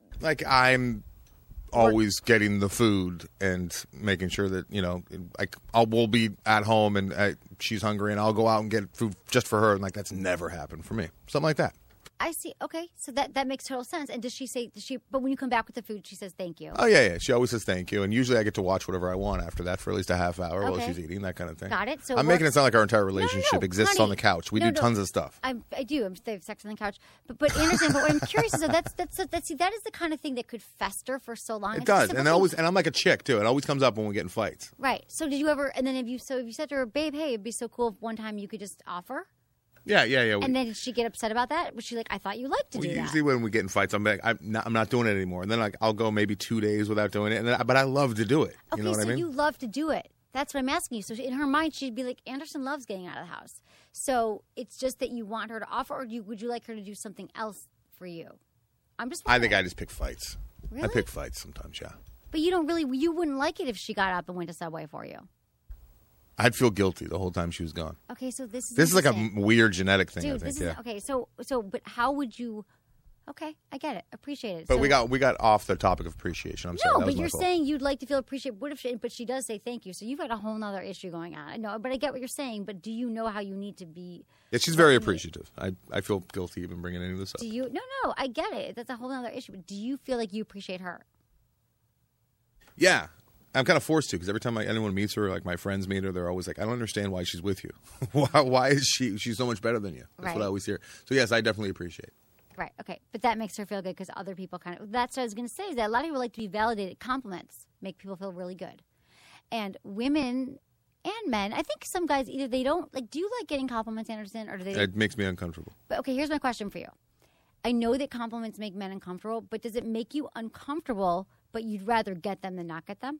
[SPEAKER 8] I'm always getting the food and making sure that we'll be at home and she's hungry and I'll go out and get food just for her, and that's never happened for me. Something like that.
[SPEAKER 1] I see. Okay, so that makes total sense. And does she? But when you come back with the food, she says thank you.
[SPEAKER 8] Oh yeah. She always says thank you, and usually I get to watch whatever I want after that for at least a half hour while
[SPEAKER 1] Okay.
[SPEAKER 8] she's eating, that kind of thing.
[SPEAKER 1] Got it. So
[SPEAKER 8] I'm making it sound like our entire relationship exists
[SPEAKER 1] honey.
[SPEAKER 8] on the couch. We do tons of stuff.
[SPEAKER 1] I do. They have sex on the couch. But Anderson. But what I'm curious is that that is the kind of thing that could fester for so long.
[SPEAKER 8] It
[SPEAKER 1] It's a
[SPEAKER 8] does,
[SPEAKER 1] simple
[SPEAKER 8] and
[SPEAKER 1] thing.
[SPEAKER 8] I'm like a chick too. It always comes up when we get in fights.
[SPEAKER 1] Right. So did you ever? And then if you said to her, babe, hey, it'd be so cool if one time you could just offer.
[SPEAKER 8] Yeah.
[SPEAKER 1] And then did she get upset about that? Was she like, I thought you liked to do that?
[SPEAKER 8] Usually when we get in fights, I'm like, I'm not doing it anymore. And then I'll go maybe 2 days without doing it. But I love to do it.
[SPEAKER 1] Okay,
[SPEAKER 8] You know what I mean?
[SPEAKER 1] you love to do it. That's what I'm asking you. So in her mind, she'd be like, Anderson loves getting out of the house. So it's just that you want her to offer, or would you like her to do something else for you? I'm just
[SPEAKER 8] I
[SPEAKER 1] wondering.
[SPEAKER 8] think I just pick fights.
[SPEAKER 1] Really?
[SPEAKER 8] I pick fights sometimes, yeah.
[SPEAKER 1] But you wouldn't like it if she got up and went to Subway for you.
[SPEAKER 8] I'd feel guilty the whole time she was gone.
[SPEAKER 1] Okay, so this is
[SPEAKER 8] like a
[SPEAKER 1] interesting.
[SPEAKER 8] weird genetic thing,
[SPEAKER 1] Dude,
[SPEAKER 8] I think.
[SPEAKER 1] this is okay. So, but how would you? Okay, I get it. Appreciate it.
[SPEAKER 8] But
[SPEAKER 1] So-
[SPEAKER 8] we got off the topic of appreciation. I'm sorry.
[SPEAKER 1] No,
[SPEAKER 8] that was
[SPEAKER 1] but
[SPEAKER 8] my
[SPEAKER 1] you're
[SPEAKER 8] fault.
[SPEAKER 1] saying you'd like to feel appreciated. What if? But she does say thank you. So you've got a whole nother issue going on. I know, but I get what you're saying. But do you know how you need to be?
[SPEAKER 8] Yeah, she's very appreciative. I feel guilty even bringing any of this up.
[SPEAKER 1] Do you? No. I get it. That's a whole other issue. But do you feel like you appreciate her?
[SPEAKER 8] Yeah. I'm kind of forced to, because every time anyone meets her, my friends meet her, they're always like, I don't understand why she's with you. Why is she's so much better than you? That's
[SPEAKER 1] Right.
[SPEAKER 8] what I always hear. So yes, I definitely appreciate.
[SPEAKER 1] Right. Okay. But that makes her feel good because other people kind of. That's what I was going to say. Is that a lot of people like to be validated. Compliments make people feel really good, and women and men. I think some guys either they don't like. Do you like getting compliments, Anderson, or do they?
[SPEAKER 8] It makes me uncomfortable.
[SPEAKER 1] But okay, here's my question for you. I know that compliments make men uncomfortable, but does it make you uncomfortable, but you'd rather get them than not get them?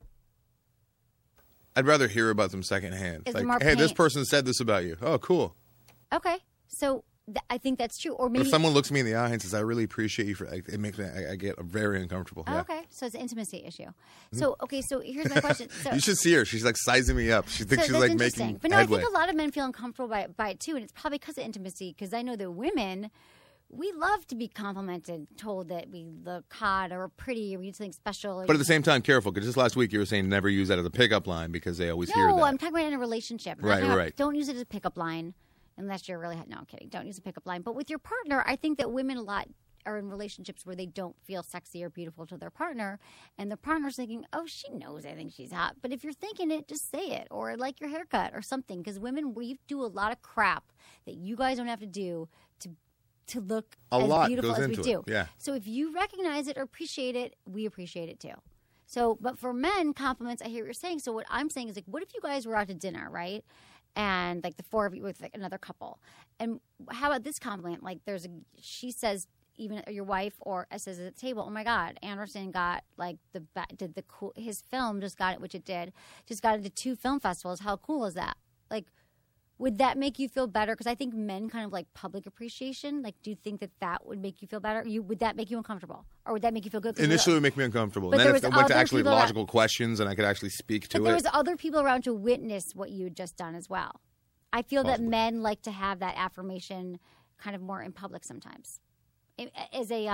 [SPEAKER 8] I'd rather hear about them secondhand.
[SPEAKER 1] Is it more
[SPEAKER 8] Hey, this
[SPEAKER 1] pain-
[SPEAKER 8] person said this about you. Oh, cool.
[SPEAKER 1] Okay. So I think that's true. Or
[SPEAKER 8] But
[SPEAKER 1] maybe
[SPEAKER 8] if someone looks me in the eye and says, I really appreciate you for it makes me, I get very uncomfortable.
[SPEAKER 1] Oh,
[SPEAKER 8] Yeah.
[SPEAKER 1] okay. So it's an intimacy issue. So, okay, so here's my question. So,
[SPEAKER 8] You should see her. She's sizing me up. She thinks
[SPEAKER 1] so
[SPEAKER 8] she's
[SPEAKER 1] that's
[SPEAKER 8] making
[SPEAKER 1] interesting. But no,
[SPEAKER 8] headway.
[SPEAKER 1] I think a lot of men feel uncomfortable by it too, and it's probably because of intimacy. Because I know that women we love to be complimented, told that we look hot or pretty or we do something special.
[SPEAKER 8] But at the same time, careful, because just last week you were saying never use that as a pickup line because they always hear that.
[SPEAKER 1] No, I'm talking about in a relationship.
[SPEAKER 8] Right.
[SPEAKER 1] Don't use it as a pickup line unless you're really... No, I'm kidding. Don't use a pickup line. But with your partner, I think that women a lot are in relationships where they don't feel sexy or beautiful to their partner, and the partner's thinking, oh, she knows I think she's hot. But if you're thinking it, just say it, or like your haircut or something, because women, we do a lot of crap that you guys don't have to do to look as beautiful as we do.
[SPEAKER 8] Yeah.
[SPEAKER 1] So if you recognize it or appreciate it, we appreciate it too. So, but for men, compliments, I hear what you're saying. So what I'm saying is like, what if you guys were out to dinner, right? And like the four of you with like another couple. And how about this compliment? Like she says, even your wife or says at the table, oh my God, Anderson got like his film just got it, which it did, just got into 2 film festivals. How cool is that? Like, would that make you feel better? Because I think men kind of like public appreciation. Like, do you think that would make you feel better? Would that make you uncomfortable? Or would that make you feel good?
[SPEAKER 8] Initially, it would make me uncomfortable.
[SPEAKER 1] But
[SPEAKER 8] and then if it went to actually logical questions and I could actually speak to it.
[SPEAKER 1] But there was other people around to witness what you had just done as well. I feel that men like to have that affirmation kind of more in public sometimes. As a,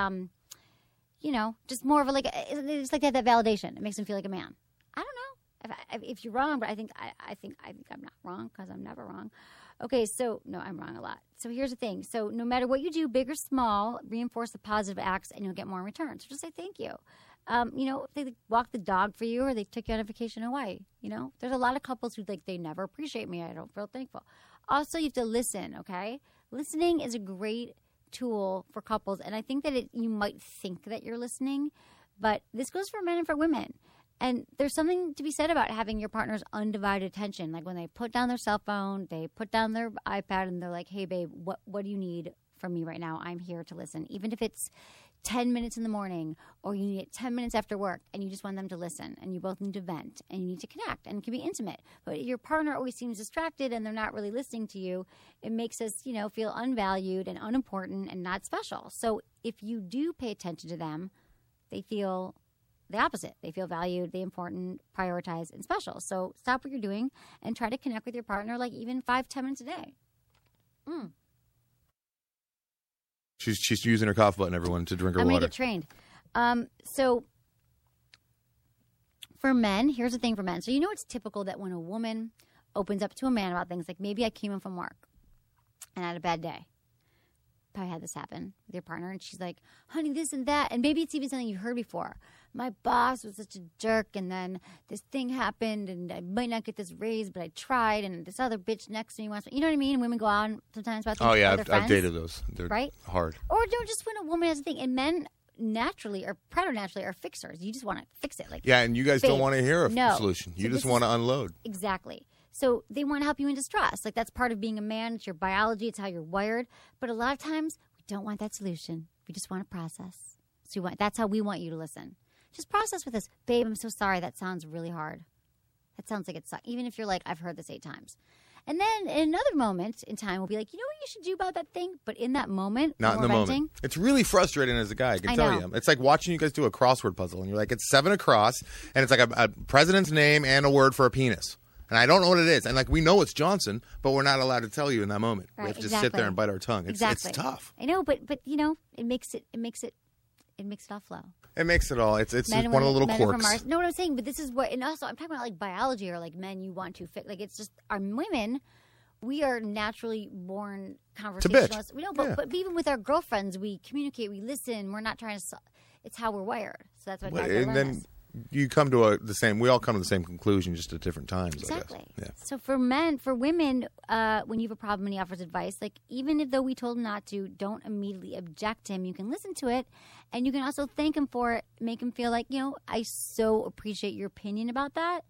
[SPEAKER 1] just more of a, it's like that validation. It makes them feel like a man. I don't know. If you're wrong, but I think I'm not wrong because I'm never wrong. Okay, so no, I'm wrong a lot. So here's the thing. So no matter what you do, big or small, reinforce the positive acts, and you'll get more in return. So just say thank you. If they walk the dog for you, or they took you on a vacation in Hawaii. There's a lot of couples who they never appreciate me. I don't feel thankful. Also, you have to listen. Okay, listening is a great tool for couples, and I think that you might think that you're listening, but this goes for men and for women. And there's something to be said about having your partner's undivided attention. Like when they put down their cell phone, they put down their iPad, and they're like, hey, babe, what do you need from me right now? I'm here to listen. Even if it's 10 minutes in the morning or you need it 10 minutes after work and you just want them to listen and you both need to vent and you need to connect and it can be intimate. But if your partner always seems distracted and they're not really listening to you, it makes us, feel unvalued and unimportant and not special. So if you do pay attention to them, they feel the opposite. They feel valued, they important, prioritized, and special. So stop what you're doing and try to connect with your partner like even 5-10 minutes a day.
[SPEAKER 8] She's using her cough button, everyone, to drink her
[SPEAKER 1] water.
[SPEAKER 8] water.
[SPEAKER 1] I'm going to get trained. So for men, here's the thing for men. So it's typical that when a woman opens up to a man about things, like maybe I came in from work and I had a bad day. Probably had this happen with your partner, and she's like, honey, this and that. And maybe it's even something you've heard before. My boss was such a jerk, and then this thing happened, and I might not get this raise, but I tried, and this other bitch next to me wants... You know what I mean? Women go on sometimes about things.
[SPEAKER 8] Oh, yeah,
[SPEAKER 1] with their
[SPEAKER 8] I've dated those. They're
[SPEAKER 1] right?
[SPEAKER 8] hard.
[SPEAKER 1] Or just when a woman has a thing. And men naturally, or preternaturally, are fixers. You just want to fix it.
[SPEAKER 8] Yeah, and you guys don't want to hear a solution. You just want to unload.
[SPEAKER 1] Exactly. So they want to help you in distress. Like, that's part of being a man. It's your biology. It's how you're wired. But a lot of times, we don't want that solution. We just want to process. So that's how we want you to listen. Just process with us. Babe, I'm so sorry. That sounds really hard. That sounds like it sucks. Even if you're like, I've heard this 8 times. And then in another moment in time, we'll be like, you know what you should do about that thing? But in that moment,
[SPEAKER 8] not in the moment. It's really frustrating as a guy. I can tell you. It's like watching you guys do a crossword puzzle. And you're like, it's 7 across. And it's like a president's name and a word for a penis. And I don't know what it is. And we know it's Johnson, but we're not allowed to tell you in that moment. Right, we have to just sit there and bite our tongue. It's tough.
[SPEAKER 1] I know, but it makes it all flow.
[SPEAKER 8] It makes it all. It's one of the little quirks.
[SPEAKER 1] No, what I'm saying, but this is what, and also I'm talking about biology or men you want to fix. It's just our women. We are naturally born conversationalists. We know, but even with our girlfriends, we communicate, we listen. We're not trying to. It's how we're wired. So that's what. And then
[SPEAKER 8] you come to the same. We all come to the same conclusion, just at different times.
[SPEAKER 1] Exactly.
[SPEAKER 8] I guess. Yeah.
[SPEAKER 1] So for women, when you have a problem and he offers advice, even though we told him not to, don't immediately object to him. You can listen to it, and you can also thank him for it. Make him feel like, I so appreciate your opinion about that,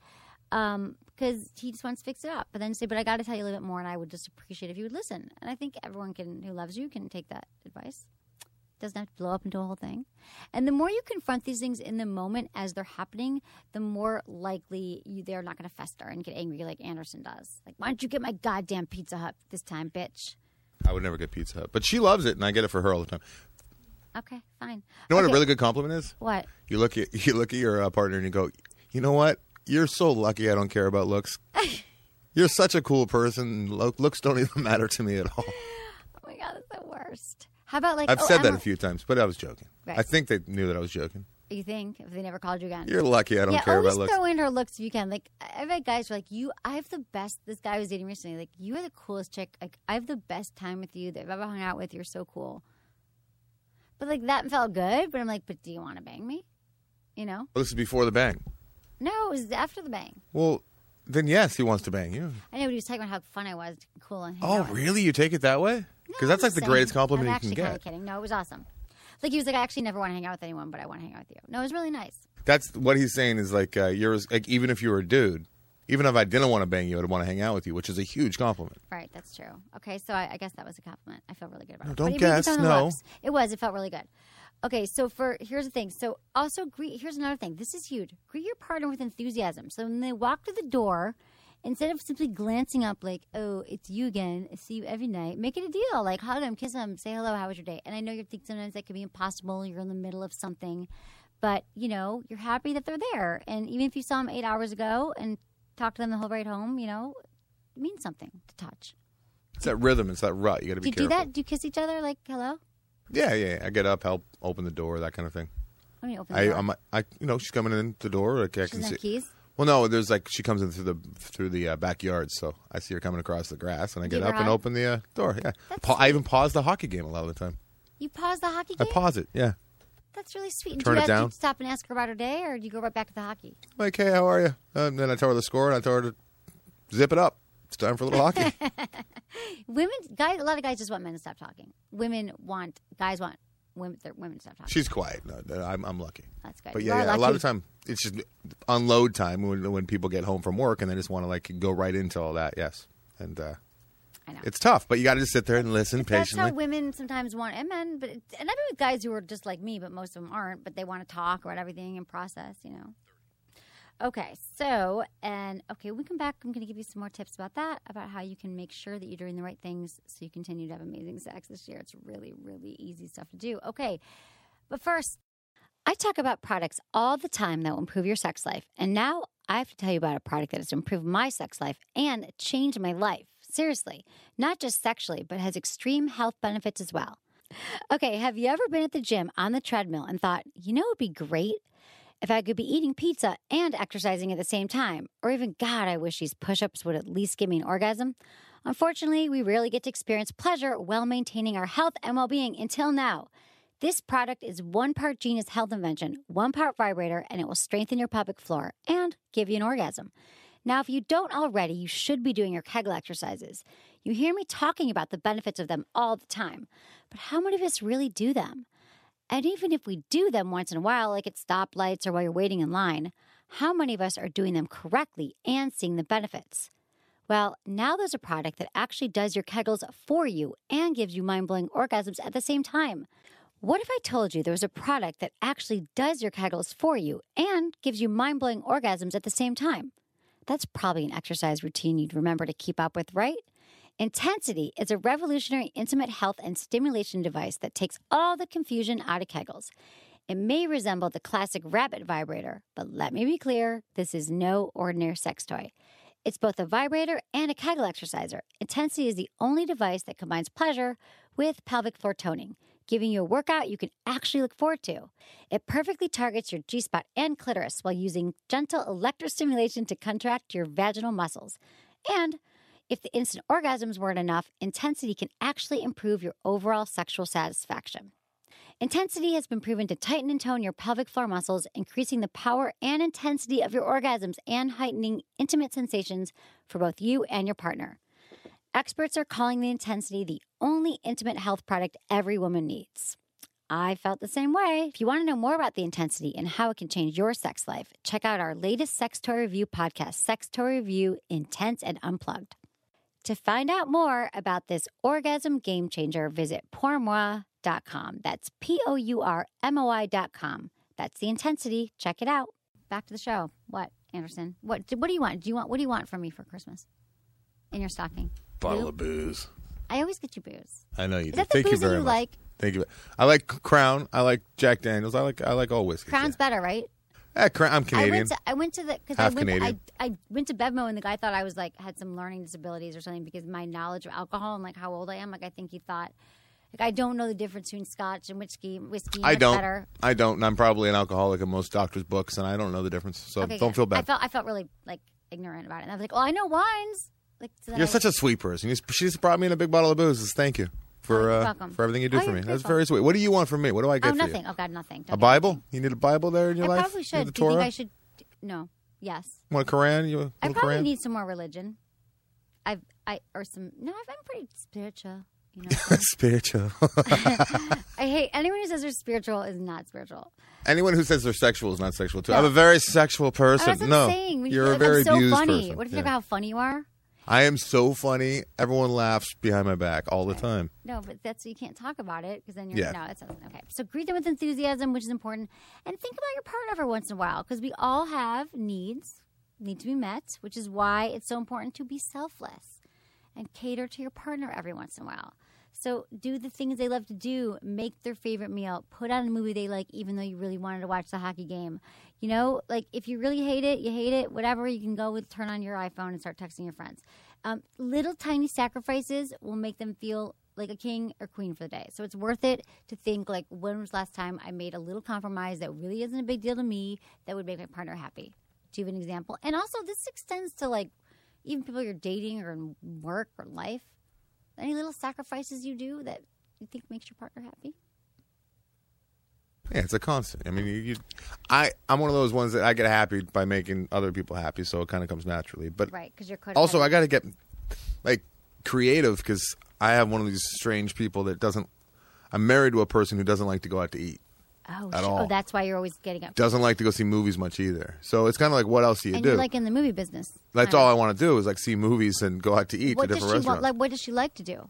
[SPEAKER 1] because he just wants to fix it up. But then say, but I got to tell you a little bit more, and I would just appreciate if you would listen. And I think everyone who loves you can take that advice. Doesn't have to blow up into a whole thing. And the more you confront these things in the moment as they're happening, the more likely they're not going to fester and get angry like Anderson does. Why don't you get my goddamn Pizza Hut this time, bitch?
[SPEAKER 8] I would never get Pizza Hut. But she loves it, and I get it for her all the time.
[SPEAKER 1] Okay, fine.
[SPEAKER 8] You know what a really good compliment is?
[SPEAKER 1] What?
[SPEAKER 8] You look at your partner and you go, you know what? You're so lucky I don't care about looks. You're such a cool person. Looks don't even matter to me at all.
[SPEAKER 1] Oh, my God, that's the worst. How about like
[SPEAKER 8] I've said that
[SPEAKER 1] Emma-
[SPEAKER 8] a few times, but I was joking.
[SPEAKER 1] Right.
[SPEAKER 8] I think they knew that I was joking.
[SPEAKER 1] You think if they never called you again?
[SPEAKER 8] You're lucky I don't care
[SPEAKER 1] always
[SPEAKER 8] about looks.
[SPEAKER 1] throw in her looks if you can. Like I've had guys who are like, I have the best. This guy I was dating recently, like, you are the coolest chick. Like, I have the best time with you that I've ever hung out with. You're so cool. But like that felt good. But I'm like, but do you want to bang me? You know?
[SPEAKER 8] Well, this is before the bang.
[SPEAKER 1] No, it was after the bang.
[SPEAKER 8] Well, then yes, he wants to bang you.
[SPEAKER 1] I know, but he was talking about how fun I was, cool, and hang
[SPEAKER 8] Oh,
[SPEAKER 1] out with.
[SPEAKER 8] really? You take it that way? Because
[SPEAKER 1] No,
[SPEAKER 8] that's
[SPEAKER 1] I'm
[SPEAKER 8] like the
[SPEAKER 1] saying-
[SPEAKER 8] greatest compliment
[SPEAKER 1] I'm
[SPEAKER 8] you can
[SPEAKER 1] actually kind
[SPEAKER 8] get.
[SPEAKER 1] of kidding. No, it was awesome. Like he was like, I actually never want to hang out with anyone, but I want to hang out with you. No, it was really nice.
[SPEAKER 8] That's what he's saying is like you're like, even if you were a dude, even if I didn't want to bang you, I'd want to hang out with you, which is a huge compliment.
[SPEAKER 1] Right, that's true. Okay, so I guess that was a compliment. I feel really good about
[SPEAKER 8] No,
[SPEAKER 1] it.
[SPEAKER 8] don't
[SPEAKER 1] But even
[SPEAKER 8] guess,
[SPEAKER 1] on the
[SPEAKER 8] no.
[SPEAKER 1] looks, it was. It felt really good. Okay, so here's the thing. So also here's another thing. This is huge. Greet your partner with enthusiasm. So when they walk to the door, instead of simply glancing up like, oh, it's you again, I see you every night, make it a deal. Like hug them, kiss them, say hello, how was your day? And I know you think sometimes that could be impossible. You're in the middle of something. But, you know, you're happy that they're there. And even if you saw them 8 hours ago and talked to them the whole ride home, you know, it means something to touch.
[SPEAKER 8] It's that rhythm. It's that rut. You got to be
[SPEAKER 1] Do you
[SPEAKER 8] careful.
[SPEAKER 1] do that? Do you kiss each other like hello?
[SPEAKER 8] Yeah. I get up, help open the door, that kind of thing.
[SPEAKER 1] I mean, open the door.
[SPEAKER 8] She's coming in the door. Like I
[SPEAKER 1] She
[SPEAKER 8] can
[SPEAKER 1] doesn't
[SPEAKER 8] see.
[SPEAKER 1] have keys?
[SPEAKER 8] Well, no, there's like she comes in through the backyard, so I see her coming across the grass, and I
[SPEAKER 1] Give
[SPEAKER 8] get
[SPEAKER 1] her
[SPEAKER 8] up and
[SPEAKER 1] hug?
[SPEAKER 8] open the door. Yeah,
[SPEAKER 1] That's
[SPEAKER 8] I even pause the hockey game a lot of the time.
[SPEAKER 1] You pause the hockey
[SPEAKER 8] I
[SPEAKER 1] game?
[SPEAKER 8] pause it. Yeah,
[SPEAKER 1] That's really sweet. And
[SPEAKER 8] Turn
[SPEAKER 1] do
[SPEAKER 8] it
[SPEAKER 1] you
[SPEAKER 8] down.
[SPEAKER 1] stop and ask her about her day, or do you go right back to the hockey?
[SPEAKER 8] like, hey, how are you? And then I tell her the score, and I tell her to zip it up. It's time for a little hockey.
[SPEAKER 1] A lot of guys just want men to stop talking. Guys want women to stop talking.
[SPEAKER 8] She's quiet. No, I'm lucky.
[SPEAKER 1] That's good.
[SPEAKER 8] But
[SPEAKER 1] You are
[SPEAKER 8] yeah, a lot
[SPEAKER 1] lucky.
[SPEAKER 8] of time it's just unload time when people get home from work and they just want to like go right into all that. Yes, and
[SPEAKER 1] I know.
[SPEAKER 8] it's tough, but you got to just sit there and listen
[SPEAKER 1] That's
[SPEAKER 8] patiently.
[SPEAKER 1] how women sometimes want, and men, and I've been with guys who are just like me, but most of them aren't, but they want to talk about everything and process, you know. Okay, when we come back, I'm going to give you some more tips about that, about how you can make sure that you're doing the right things so you continue to have amazing sex this year. It's really, really easy stuff to do. Okay, but first, I talk about products all the time that will improve your sex life, and now I have to tell you about a product that has improved my sex life and changed my life. Seriously, not just sexually, but has extreme health benefits as well. Okay, have you ever been at the gym on the treadmill and thought, you know, it would be great if I could be eating pizza and exercising at the same time? Or even, God, I wish these push-ups would at least give me an orgasm. Unfortunately, we rarely get to experience pleasure while maintaining our health and well-being until now. This product is 1 part Genius Health Invention, 1 part vibrator, and it will strengthen your pelvic floor and give you an orgasm. Now, if you don't already, you should be doing your Kegel exercises. You hear me talking about the benefits of them all the time, but how many of us really do them? And even if we do them once in a while, like at stoplights or while you're waiting in line, how many of us are doing them correctly and seeing the benefits? Well, now there's a product that actually does your Kegels for you and gives you mind-blowing orgasms at the same time. What if I told you there was a product that actually does your Kegels for you and gives you mind-blowing orgasms at the same time? That's probably an exercise routine you'd remember to keep up with, right? Intensity is a revolutionary intimate health and stimulation device that takes all the confusion out of Kegels. It may resemble the classic rabbit vibrator, but let me be clear, this is no ordinary sex toy. It's both a vibrator and a Kegel exerciser. Intensity is the only device that combines pleasure with pelvic floor toning, giving you a workout you can actually look forward to. It perfectly targets your G-spot and clitoris while using gentle electrostimulation to contract your vaginal muscles. And if the instant orgasms weren't enough, Intensity can actually improve your overall sexual satisfaction. Intensity has been proven to tighten and tone your pelvic floor muscles, increasing the power and intensity of your orgasms and heightening intimate sensations for both you and your partner. Experts are calling the Intensity the only intimate health product every woman needs. I felt the same way. If you want to know more about the Intensity and how it can change your sex life, check out our latest Sex Toy Review podcast, Sex Toy Review Intense and Unplugged. To find out more about this orgasm game changer, visit pourmoi.com. That's pourmoi.com. That's the Intensity. Check it out. Back to the show. What, Anderson? What do you want? What do you want from me for Christmas? In your stocking?
[SPEAKER 8] Bottle
[SPEAKER 1] Boo?
[SPEAKER 8] of booze.
[SPEAKER 1] I always get you booze.
[SPEAKER 8] I know you
[SPEAKER 1] Is
[SPEAKER 8] do.
[SPEAKER 1] that the
[SPEAKER 8] Thank you
[SPEAKER 1] booze that
[SPEAKER 8] very
[SPEAKER 1] you
[SPEAKER 8] much.
[SPEAKER 1] like?
[SPEAKER 8] Thank you. I like Crown. I like Jack Daniels. I like all whiskeys.
[SPEAKER 1] Crown's
[SPEAKER 8] yeah.
[SPEAKER 1] better, right?
[SPEAKER 8] I'm Canadian.
[SPEAKER 1] I went to
[SPEAKER 8] Half Canadian.
[SPEAKER 1] I went to Bevmo and the guy thought I was like had some learning disabilities or something because my knowledge of alcohol and like how old I am, like I think he thought Like, I don't know the difference between scotch and whiskey.
[SPEAKER 8] I don't.
[SPEAKER 1] Better.
[SPEAKER 8] I don't. And I'm probably an alcoholic in most doctors' books, and I don't know the difference. So
[SPEAKER 1] Okay,
[SPEAKER 8] don't
[SPEAKER 1] good.
[SPEAKER 8] feel bad.
[SPEAKER 1] I felt really like ignorant about it. And I was like, well, I know wines. Like, so then
[SPEAKER 8] You're such a sweet person. She just brought me in a big bottle of booze. Just thank you for
[SPEAKER 1] you're welcome.
[SPEAKER 8] for everything you do
[SPEAKER 1] Oh,
[SPEAKER 8] for
[SPEAKER 1] you're
[SPEAKER 8] me. That's
[SPEAKER 1] grateful.
[SPEAKER 8] very sweet. What do you want from me? What do I get
[SPEAKER 1] Oh,
[SPEAKER 8] for
[SPEAKER 1] nothing.
[SPEAKER 8] you?
[SPEAKER 1] Oh, God, nothing.
[SPEAKER 8] A Bible? You need a Bible there in your
[SPEAKER 1] I
[SPEAKER 8] life?
[SPEAKER 1] probably
[SPEAKER 8] You
[SPEAKER 1] should.
[SPEAKER 8] need the
[SPEAKER 1] Do you think
[SPEAKER 8] Torah?
[SPEAKER 1] I should? No. Yes.
[SPEAKER 8] Want a Quran? You a
[SPEAKER 1] I
[SPEAKER 8] little
[SPEAKER 1] probably
[SPEAKER 8] Quran?
[SPEAKER 1] need some more religion. I'm pretty spiritual. You know.
[SPEAKER 8] Spiritual.
[SPEAKER 1] I hate anyone who says they're spiritual is not spiritual.
[SPEAKER 8] Anyone who says they're sexual is not sexual too.
[SPEAKER 1] No.
[SPEAKER 8] I'm a very sexual
[SPEAKER 1] Oh,
[SPEAKER 8] person.
[SPEAKER 1] that's what
[SPEAKER 8] No,
[SPEAKER 1] I'm saying. When
[SPEAKER 8] you're
[SPEAKER 1] you
[SPEAKER 8] a very
[SPEAKER 1] I'm so
[SPEAKER 8] abused
[SPEAKER 1] funny.
[SPEAKER 8] person.
[SPEAKER 1] What if you
[SPEAKER 8] Yeah.
[SPEAKER 1] think about how funny you are?
[SPEAKER 8] I am so funny. Everyone laughs behind my back all the time.
[SPEAKER 1] No, but you can't talk about it because then you're
[SPEAKER 8] Yeah.
[SPEAKER 1] no, it doesn't. Okay, so greet them with enthusiasm, which is important, and think about your partner every once in a while because we all have needs need to be met, which is why it's so important to be selfless and cater to your partner every once in a while. So do the things they love to do, make their favorite meal, put on a movie they like, even though you really wanted to watch the hockey game. You know, like if you really hate it, you hate it, whatever, you can go turn on your iPhone and start texting your friends. Little tiny sacrifices will make them feel like a king or queen for the day. So it's worth it to think like, when was the last time I made a little compromise that really isn't a big deal to me that would make my partner happy? Do you have an example? And also this extends to like even people you're dating or in work or life. Any little sacrifices you do that you think makes your partner happy?
[SPEAKER 8] Yeah, it's a constant. I mean, I'm one of those ones that I get happy by making other people happy, so it kind of comes naturally. But
[SPEAKER 1] Right, because you're
[SPEAKER 8] also, I got to get like creative because I have one of these strange people that doesn't. I'm married to a person who doesn't like to go out to eat. At all.
[SPEAKER 1] Oh, that's why you're always getting up.
[SPEAKER 8] Doesn't like to go see movies much either. So it's kind of like, what else do you
[SPEAKER 1] And
[SPEAKER 8] do?
[SPEAKER 1] you're like in the movie business.
[SPEAKER 8] That's all I want to do is like see movies and go out to eat
[SPEAKER 1] What
[SPEAKER 8] to
[SPEAKER 1] does
[SPEAKER 8] different
[SPEAKER 1] she want?
[SPEAKER 8] restaurants.
[SPEAKER 1] Like, what does she like to do?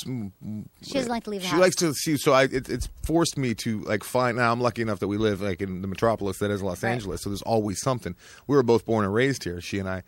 [SPEAKER 1] She doesn't like to leave the
[SPEAKER 8] She
[SPEAKER 1] house.
[SPEAKER 8] likes to see. So it's forced me to like find. Now I'm lucky enough that we live like in the metropolis that is Los
[SPEAKER 1] Right.
[SPEAKER 8] Angeles. So there's always something. We were both born and raised here, she and I.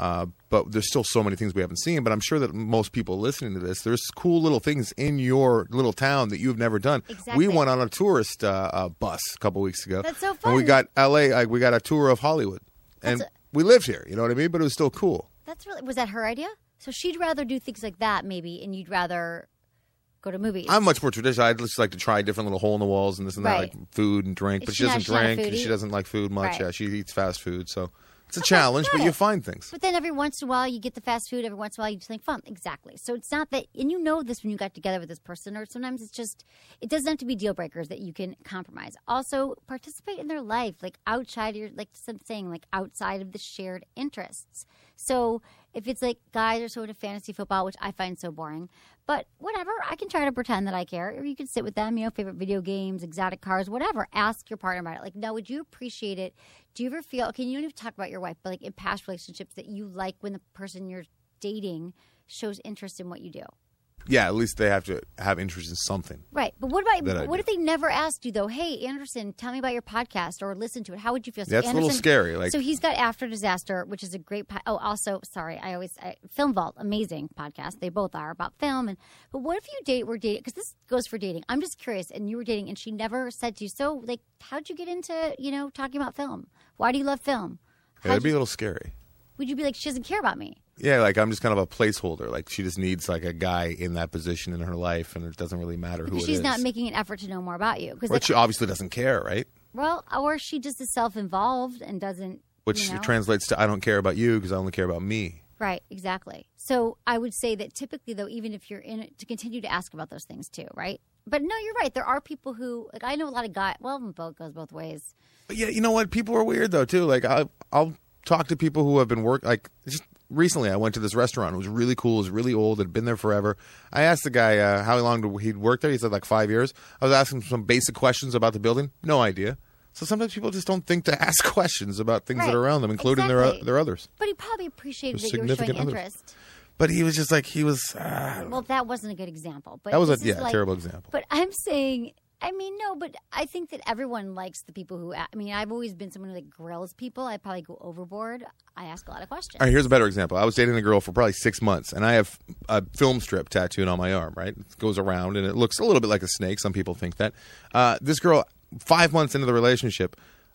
[SPEAKER 8] But there's still so many things we haven't seen. But I'm sure that most people listening to this, there's cool little things in your little town that you've never done.
[SPEAKER 1] Exactly.
[SPEAKER 8] We went on a tourist bus a couple weeks ago.
[SPEAKER 1] That's so
[SPEAKER 8] And we
[SPEAKER 1] fun.
[SPEAKER 8] got LA. Like, we got a tour of Hollywood, and we lived here. You know what I mean? But it was still cool.
[SPEAKER 1] Was that her idea? So she'd rather do things like that maybe, and you'd rather go to movies.
[SPEAKER 8] I'm much more traditional. I just like to try different little hole in the walls and this and that,
[SPEAKER 1] Right.
[SPEAKER 8] like food and drink. But
[SPEAKER 1] Is
[SPEAKER 8] she
[SPEAKER 1] she not-
[SPEAKER 8] doesn't
[SPEAKER 1] she's not a
[SPEAKER 8] drink.
[SPEAKER 1] foodie?
[SPEAKER 8] She doesn't like food much.
[SPEAKER 1] Right.
[SPEAKER 8] Yeah, she eats fast food. So it's a challenge,
[SPEAKER 1] got
[SPEAKER 8] but you
[SPEAKER 1] it.
[SPEAKER 8] find things.
[SPEAKER 1] But then every once in a while you get the fast food. Every once in a while you do something fun. Exactly. So it's not that, and you know this when you got together with this person, or sometimes it's just, it doesn't have to be deal breakers that you can compromise. Also, participate in their life, like outside your, like I'm saying, like outside of the shared interests. So if it's like guys are so into fantasy football, which I find so boring, but whatever, I can try to pretend that I care. Or you can sit with them, you know, favorite video games, exotic cars, whatever. Ask your partner about it. Like, no, would you appreciate it? Do you ever feel, okay, you don't even talk about your wife, but like in past relationships that you like when the person you're dating shows interest in what you do?
[SPEAKER 8] Yeah, at least they have to have interest in something.
[SPEAKER 1] Right. But what
[SPEAKER 8] That I
[SPEAKER 1] about, what
[SPEAKER 8] do.
[SPEAKER 1] if they never asked you though, hey, Anderson, tell me about your podcast or listen to it. How would you feel? So
[SPEAKER 8] That's a little
[SPEAKER 1] Anderson-
[SPEAKER 8] scary. Like,
[SPEAKER 1] So he's got After Disaster, which is a great. Also, sorry, Film Vault, amazing podcast. They both are about film. But what if you were dating? Because this goes for dating. I'm just curious. And you were dating, and she never said to you, so like, how'd you get into talking about film? Why do you love film?
[SPEAKER 8] yeah, it'd be a little scary.
[SPEAKER 1] Would you be like, she doesn't care about me?
[SPEAKER 8] Yeah, like I'm just kind of a placeholder. Like she just needs like a guy in that position in her life, and it doesn't really matter who
[SPEAKER 1] Because
[SPEAKER 8] it
[SPEAKER 1] she's
[SPEAKER 8] is.
[SPEAKER 1] not making an effort to know more about you. Because
[SPEAKER 8] But she obviously doesn't care, right?
[SPEAKER 1] well, or she just is self-involved and doesn't.
[SPEAKER 8] Which
[SPEAKER 1] you know?
[SPEAKER 8] translates to I don't care about you because I only care about me.
[SPEAKER 1] Right, exactly. So I would say that typically, though, even if you're in it, to continue to ask about those things too, right? But no, you're right. There are people who, like, I know a lot of guys. Well, both goes both ways.
[SPEAKER 8] But yeah, you know what? People are weird though too. Like I'll talk to people who have been like just recently. I went to this restaurant. It was really cool. It was really old. Had been there forever. I asked the guy how long he'd worked there. He said like 5 years. I was asking him some basic questions about the building. No idea. So sometimes people just don't think to ask questions about things that
[SPEAKER 1] Right.
[SPEAKER 8] are around them, including
[SPEAKER 1] Exactly.
[SPEAKER 8] their others.
[SPEAKER 1] But he probably appreciated
[SPEAKER 8] There's
[SPEAKER 1] that you were showing
[SPEAKER 8] significant others.
[SPEAKER 1] interest.
[SPEAKER 8] But he was just like
[SPEAKER 1] Well, that wasn't a good example. But
[SPEAKER 8] that was
[SPEAKER 1] this is
[SPEAKER 8] terrible example.
[SPEAKER 1] But I'm saying, I mean, no, but I think that everyone likes the people who, I mean, I've always been someone who like grills people. I probably go overboard. I ask a lot of questions.
[SPEAKER 8] All right, here's a better example. I was dating a girl for probably 6 months, and I have a film strip tattooed on my arm, right? It goes around, and it looks a little bit like a snake. Some people think that. This girl, 5 months into the relationship,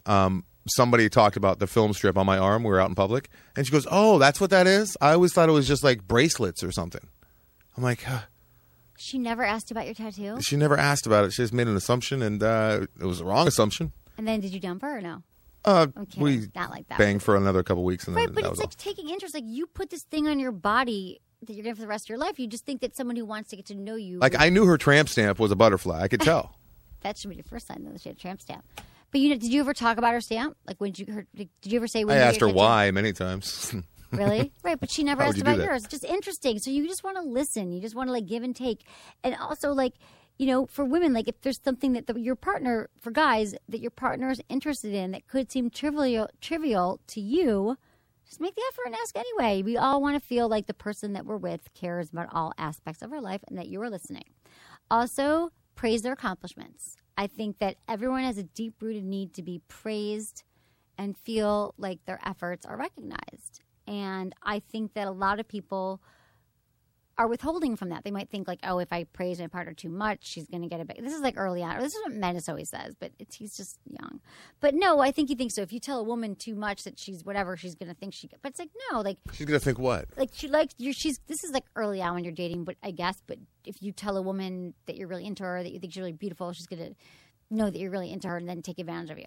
[SPEAKER 8] somebody talked about the film strip on my arm. We were out in public, and she goes, "Oh, that's what that is? I always thought it was just like bracelets or something." I'm like,
[SPEAKER 1] She never asked you about your tattoo?
[SPEAKER 8] She never asked about it. She just made an assumption, and it was the wrong assumption.
[SPEAKER 1] And then did you dump her or no?
[SPEAKER 8] We
[SPEAKER 1] not like that.
[SPEAKER 8] banged for another couple weeks, and
[SPEAKER 1] Right,
[SPEAKER 8] then
[SPEAKER 1] but
[SPEAKER 8] that
[SPEAKER 1] it's
[SPEAKER 8] was
[SPEAKER 1] like taking interest. Like you put this thing on your body that you're going to for the rest of your life. You just think that someone who wants to get to know you.
[SPEAKER 8] Like I knew her tramp stamp was a butterfly. I could tell.
[SPEAKER 1] That should be your first sign that she had a tramp stamp. But did you ever talk about her stamp? Like did you ever say?
[SPEAKER 8] I asked her why many times.
[SPEAKER 1] Really? Right, but she never
[SPEAKER 8] How
[SPEAKER 1] asked
[SPEAKER 8] would you
[SPEAKER 1] about
[SPEAKER 8] do that?
[SPEAKER 1] yours. It's just interesting. So you just want to listen. You just want to like give and take. And also like, for women, like if there's something that your partner, for guys, that your partner is interested in that could seem trivial to you, just make the effort and ask anyway. We all want to feel like the person that we're with cares about all aspects of our life and that you are listening. Also, praise their accomplishments. I think that everyone has a deep-rooted need to be praised and feel like their efforts are recognized. And I think that a lot of people are withholding from that. They might think like, oh, if I praise my partner too much, she's going to get it back. This is like early on. This is what Menace always says, but he's just young. But no, I think he thinks so. If you tell a woman too much that she's whatever, she's going to think but it's like, no, like.
[SPEAKER 8] She's going to think what?
[SPEAKER 1] Like this is like early on when you're dating, but I guess, but if you tell a woman that you're really into her, that you think she's really beautiful, she's going to know that you're really into her and then take advantage of you.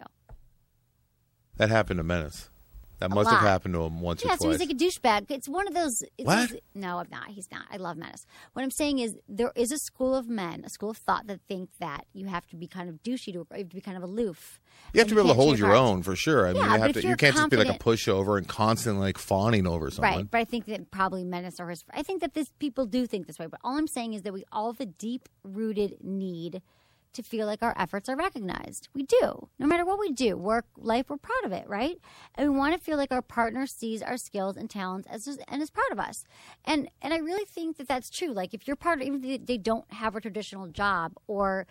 [SPEAKER 8] That happened to Menace. That must have happened to him once or twice.
[SPEAKER 1] Yeah, so he's like a douchebag. It's one of those.
[SPEAKER 8] What?
[SPEAKER 1] No, I'm not. He's not. I love Menace. What I'm saying is there is a school of men, a school of thought that think that you have to be kind of douchey, you have to be kind of aloof.
[SPEAKER 8] You have to be able to hold your
[SPEAKER 1] cards.
[SPEAKER 8] own for sure. I mean, you can't just be like a pushover and constantly like fawning over someone.
[SPEAKER 1] Right, but I think that probably Menace or I think that people do think this way. But all I'm saying is that we all have a deep-rooted need to feel like our efforts are recognized. We do. No matter what we do, work, life, we're proud of it, right? And we want to feel like our partner sees our skills and talents and is proud of us. And I really think that that's true. Like if your partner, even if they don't have a traditional job or,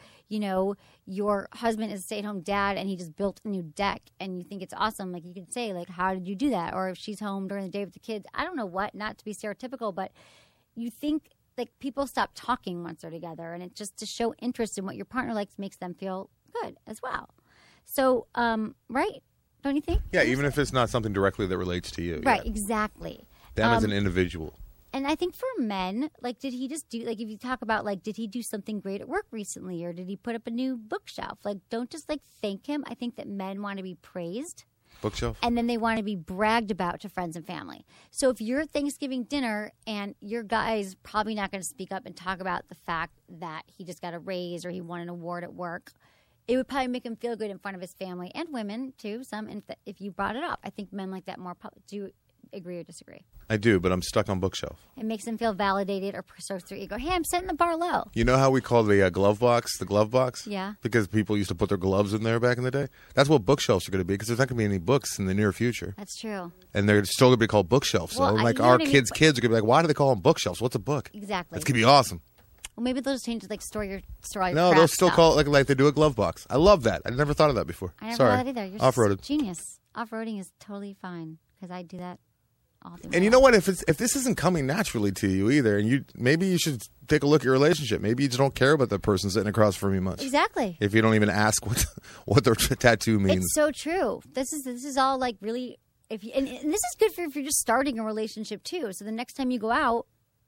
[SPEAKER 1] your husband is a stay-at-home dad and he just built a new deck and you think it's awesome, like you could say, like, how did you do that? Or if she's home during the day with the kids, I don't know what, not to be stereotypical, but you think like people stop talking once they're together, and it's just to show interest in what your partner likes makes them feel good as well. So, right? Don't you think?
[SPEAKER 8] Yeah, even if it's not something directly that relates to you.
[SPEAKER 1] Right,
[SPEAKER 8] yeah.
[SPEAKER 1] exactly.
[SPEAKER 8] Them as an individual.
[SPEAKER 1] And I think for men, like, did he just do, like, if you talk about, like, did he do something great at work recently, or did he put up a new bookshelf? Like, don't just, like, thank him. I think that men want to be praised.
[SPEAKER 8] Bookshelf?
[SPEAKER 1] And then they want to be bragged about to friends and family. So if you're at Thanksgiving dinner and your guy's probably not going to speak up and talk about the fact that he just got a raise or he won an award at work, it would probably make him feel good in front of his family and women, too, some, if you brought it up. I think men like that more. Do you agree or disagree?
[SPEAKER 8] I do, but I'm stuck on bookshelf.
[SPEAKER 1] It makes them feel validated or strokes their ego. Hey, I'm setting the bar low.
[SPEAKER 8] You know how we call the glove box the glove box?
[SPEAKER 1] Yeah.
[SPEAKER 8] Because people used to put their gloves in there back in the day. That's what bookshelves are going to be, because there's not going to be any books in the near future.
[SPEAKER 1] That's true.
[SPEAKER 8] And they're still going to be called bookshelves.
[SPEAKER 1] Well,
[SPEAKER 8] so like
[SPEAKER 1] you know
[SPEAKER 8] our
[SPEAKER 1] what I mean?
[SPEAKER 8] kids' kids are going to be like, why do they call them bookshelves? What's a book?
[SPEAKER 1] Exactly.
[SPEAKER 8] That's going to be awesome.
[SPEAKER 1] Well, maybe they'll just change it, like store all your
[SPEAKER 8] No,
[SPEAKER 1] crap
[SPEAKER 8] they'll still
[SPEAKER 1] stuff.
[SPEAKER 8] call it like they do a glove box. I love that. I never thought of that before.
[SPEAKER 1] I never
[SPEAKER 8] Sorry.
[SPEAKER 1] thought that either. You're
[SPEAKER 8] Off-roaded.
[SPEAKER 1] Genius. Off-roading is totally fine because I do that all the time.
[SPEAKER 8] And you know what? If this isn't coming naturally to you either, and maybe you should take a look at your relationship. Maybe you just don't care about the person sitting across from you much.
[SPEAKER 1] Exactly.
[SPEAKER 8] If you don't even ask what their tattoo means.
[SPEAKER 1] It's so true. This is all like really. And this is good for if you're just starting a relationship too. So the next time you go out,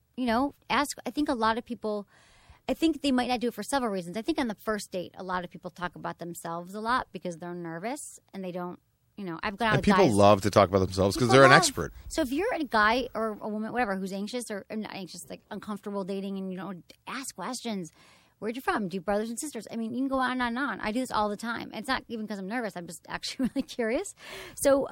[SPEAKER 1] ask. I think a lot of people. I think they might not do it for several reasons. I think on the first date, a lot of people talk about themselves a lot because they're nervous and they don't. I've gone out
[SPEAKER 8] And
[SPEAKER 1] with
[SPEAKER 8] people
[SPEAKER 1] guys.
[SPEAKER 8] love to talk about themselves because
[SPEAKER 1] People
[SPEAKER 8] they're an
[SPEAKER 1] love-
[SPEAKER 8] expert.
[SPEAKER 1] So if you're a guy or a woman, whatever, who's anxious or not anxious, like uncomfortable dating, and ask questions. Where'd you from? Do you have brothers and sisters? I mean, you can go on and on and on. I do this all the time. It's not even because I'm nervous. I'm just actually really curious. So,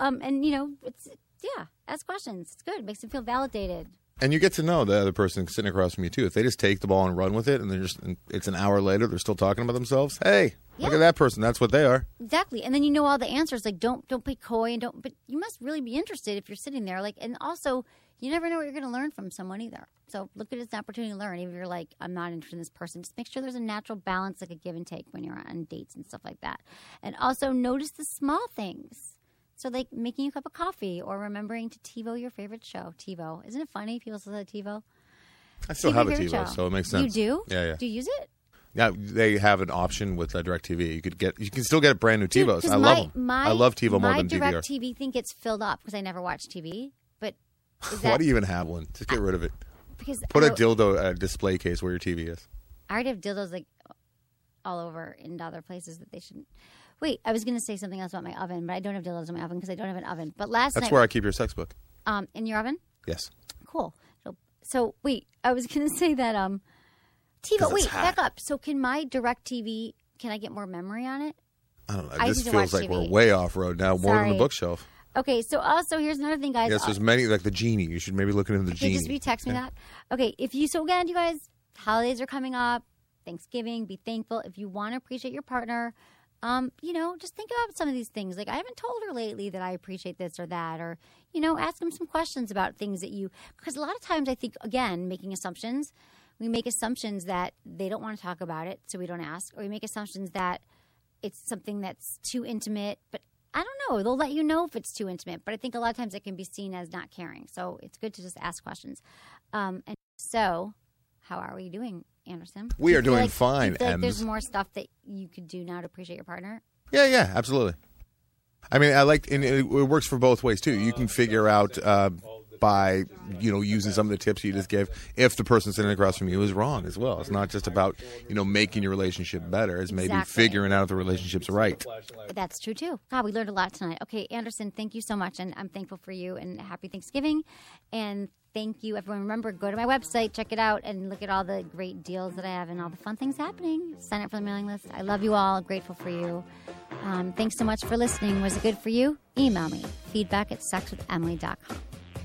[SPEAKER 1] ask questions. It's good. It makes them feel validated.
[SPEAKER 8] And you get to know the other person sitting across from you too. If they just take the ball and run with it, and it's an hour later, they're still talking about themselves. Hey, look
[SPEAKER 1] Yeah.
[SPEAKER 8] at that person. That's what they are.
[SPEAKER 1] Exactly. And then you know all the answers. Like, don't play coy but you must really be interested if you're sitting there. Like, and also, you never know what you're going to learn from someone either. So look at it as an opportunity to learn. Even if you're like, I'm not interested in this person, just make sure there's a natural balance, like a give and take when you're on dates and stuff like that. And also notice the small things. So like making a cup of coffee or remembering to TiVo your favorite show. TiVo. Isn't it funny people still say TiVo?
[SPEAKER 8] I still
[SPEAKER 1] TiVo
[SPEAKER 8] have a
[SPEAKER 1] your favorite
[SPEAKER 8] TiVo,
[SPEAKER 1] show.
[SPEAKER 8] so it makes sense.
[SPEAKER 1] You do?
[SPEAKER 8] Yeah.
[SPEAKER 1] Do you use it?
[SPEAKER 8] Yeah, they have an option with DirecTV. You can still get brand new
[SPEAKER 1] Dude,
[SPEAKER 8] TiVos.
[SPEAKER 1] 'cause
[SPEAKER 8] I love them. I love TiVo more than
[SPEAKER 1] My
[SPEAKER 8] DVR.
[SPEAKER 1] DirecTV thing gets filled up because I never watch TV. But is
[SPEAKER 8] Why
[SPEAKER 1] that,
[SPEAKER 8] do you even have one? Just get rid of it.
[SPEAKER 1] because
[SPEAKER 8] Put a dildo display case where your TV is.
[SPEAKER 1] I already have dildos like all over in other places that they shouldn't. Wait, I was going to say something else about my oven, but I don't have dildos in my oven because I don't have an oven. But last night...
[SPEAKER 8] That's where I keep your sex book.
[SPEAKER 1] In your oven?
[SPEAKER 8] Yes.
[SPEAKER 1] Cool. So wait, I was going to say that TiVo. Wait, back up. So can my DirecTV? Can I get more memory on it?
[SPEAKER 8] I don't know.
[SPEAKER 1] I
[SPEAKER 8] This
[SPEAKER 1] need to
[SPEAKER 8] feels
[SPEAKER 1] watch
[SPEAKER 8] like
[SPEAKER 1] TV.
[SPEAKER 8] we're way off road now, more than the
[SPEAKER 1] Sorry.
[SPEAKER 8] bookshelf.
[SPEAKER 1] Okay, so also here's another thing, guys.
[SPEAKER 8] Yes, there's many, like the Genie. You should maybe look into the
[SPEAKER 1] Okay,
[SPEAKER 8] Genie.
[SPEAKER 1] just you text me that. Okay, so again, you guys, holidays are coming up. Thanksgiving, be thankful. If you want to appreciate your partner, just think about some of these things. Like, I haven't told her lately that I appreciate this or that, or, ask them some questions about things that because a lot of times I think, again, making assumptions, we make assumptions that they don't want to talk about it, so we don't ask, or we make assumptions that it's something that's too intimate, but I don't know. They'll let you know if it's too intimate, but I think a lot of times it can be seen as not caring. So it's good to just ask questions. And so, how are we doing, Anderson?
[SPEAKER 8] We are doing
[SPEAKER 1] Do
[SPEAKER 8] fine,
[SPEAKER 1] you feel like
[SPEAKER 8] Ems.
[SPEAKER 1] there's more stuff that you could do now to appreciate your partner?
[SPEAKER 8] Yeah, absolutely. I mean, and it works for both ways too. You can figure out by using some of the tips you just gave if the person sitting across from you is wrong as well. It's not just about making your relationship better. It's maybe figuring out if the relationship's right.
[SPEAKER 1] That's true too. God, we learned a lot tonight. Okay, Anderson, thank you so much, and I'm thankful for you. And happy Thanksgiving, and thank you, everyone. Remember, go to my website, check it out, and look at all the great deals that I have and all the fun things happening. Sign up for the mailing list. I love you all. Grateful for you. Thanks so much for listening. Was it good for you? Email me, feedback@sexwithemily.com.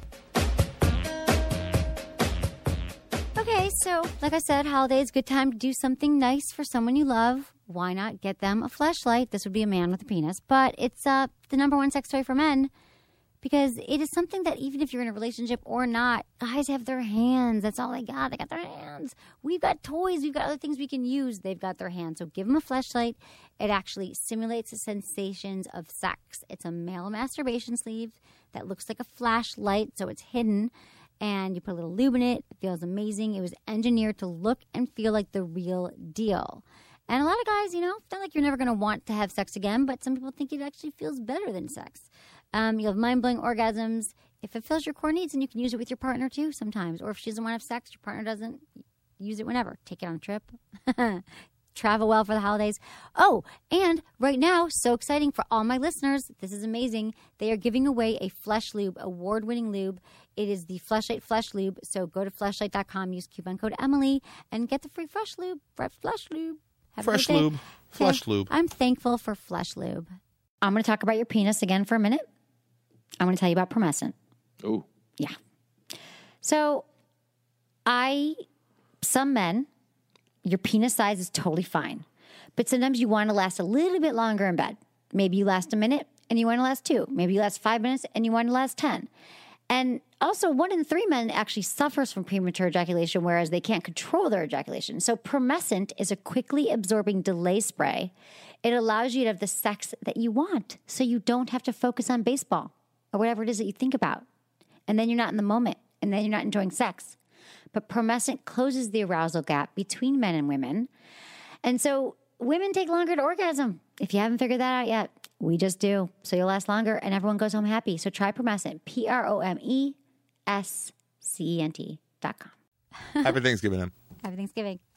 [SPEAKER 1] Okay, so like I said, holidays, good time to do something nice for someone you love. Why not get them a fleshlight? This would be a man with a penis, but it's the number one sex toy for men because it is something that even if you're in a relationship or not, guys have their hands. That's all they got. They got their hands. We've got toys. We've got other things we can use. They've got their hands. So give them a fleshlight. It actually simulates the sensations of sex. It's a male masturbation sleeve that looks like a flashlight, so it's hidden. And you put a little lube in it. It feels amazing. It was engineered to look and feel like the real deal. And a lot of guys, it's not like you're never going to want to have sex again, but some people think it actually feels better than sex. You have mind-blowing orgasms. If it fills your core needs, and you can use it with your partner too sometimes. Or if she doesn't want to have sex, your partner doesn't, use it whenever. Take it on a trip. Travel well for the holidays. Oh, and right now, so exciting for all my listeners. This is amazing. They are giving away a Flesh Lube, award-winning lube. It is the Fleshlight Flesh Lube. So go to fleshlight.com, use coupon code Emily, and get the free Fresh Lube. Flesh Lube. Have a
[SPEAKER 8] Fresh
[SPEAKER 1] great day.
[SPEAKER 8] lube. Flesh lube.
[SPEAKER 1] I'm thankful for Flesh Lube. I'm going to talk about your penis again for a minute. I'm going to tell you about Promescent.
[SPEAKER 8] Oh.
[SPEAKER 1] Yeah. So some men, your penis size is totally fine. But sometimes you want to last a little bit longer in bed. Maybe you last a minute and you want to last 2. Maybe you last 5 minutes and you want to last 10. And also, 1 in 3 men actually suffers from premature ejaculation, whereas they can't control their ejaculation. So Promescent is a quickly absorbing delay spray. It allows you to have the sex that you want, so you don't have to focus on baseball or whatever it is that you think about. And then you're not in the moment, and then you're not enjoying sex. But Promescent closes the arousal gap between men and women. And so women take longer to orgasm. If you haven't figured that out yet, we just do. So you'll last longer and everyone goes home happy. So try Promescent, PROMESCENT.com.
[SPEAKER 8] Happy Thanksgiving, Em.
[SPEAKER 1] Happy Thanksgiving.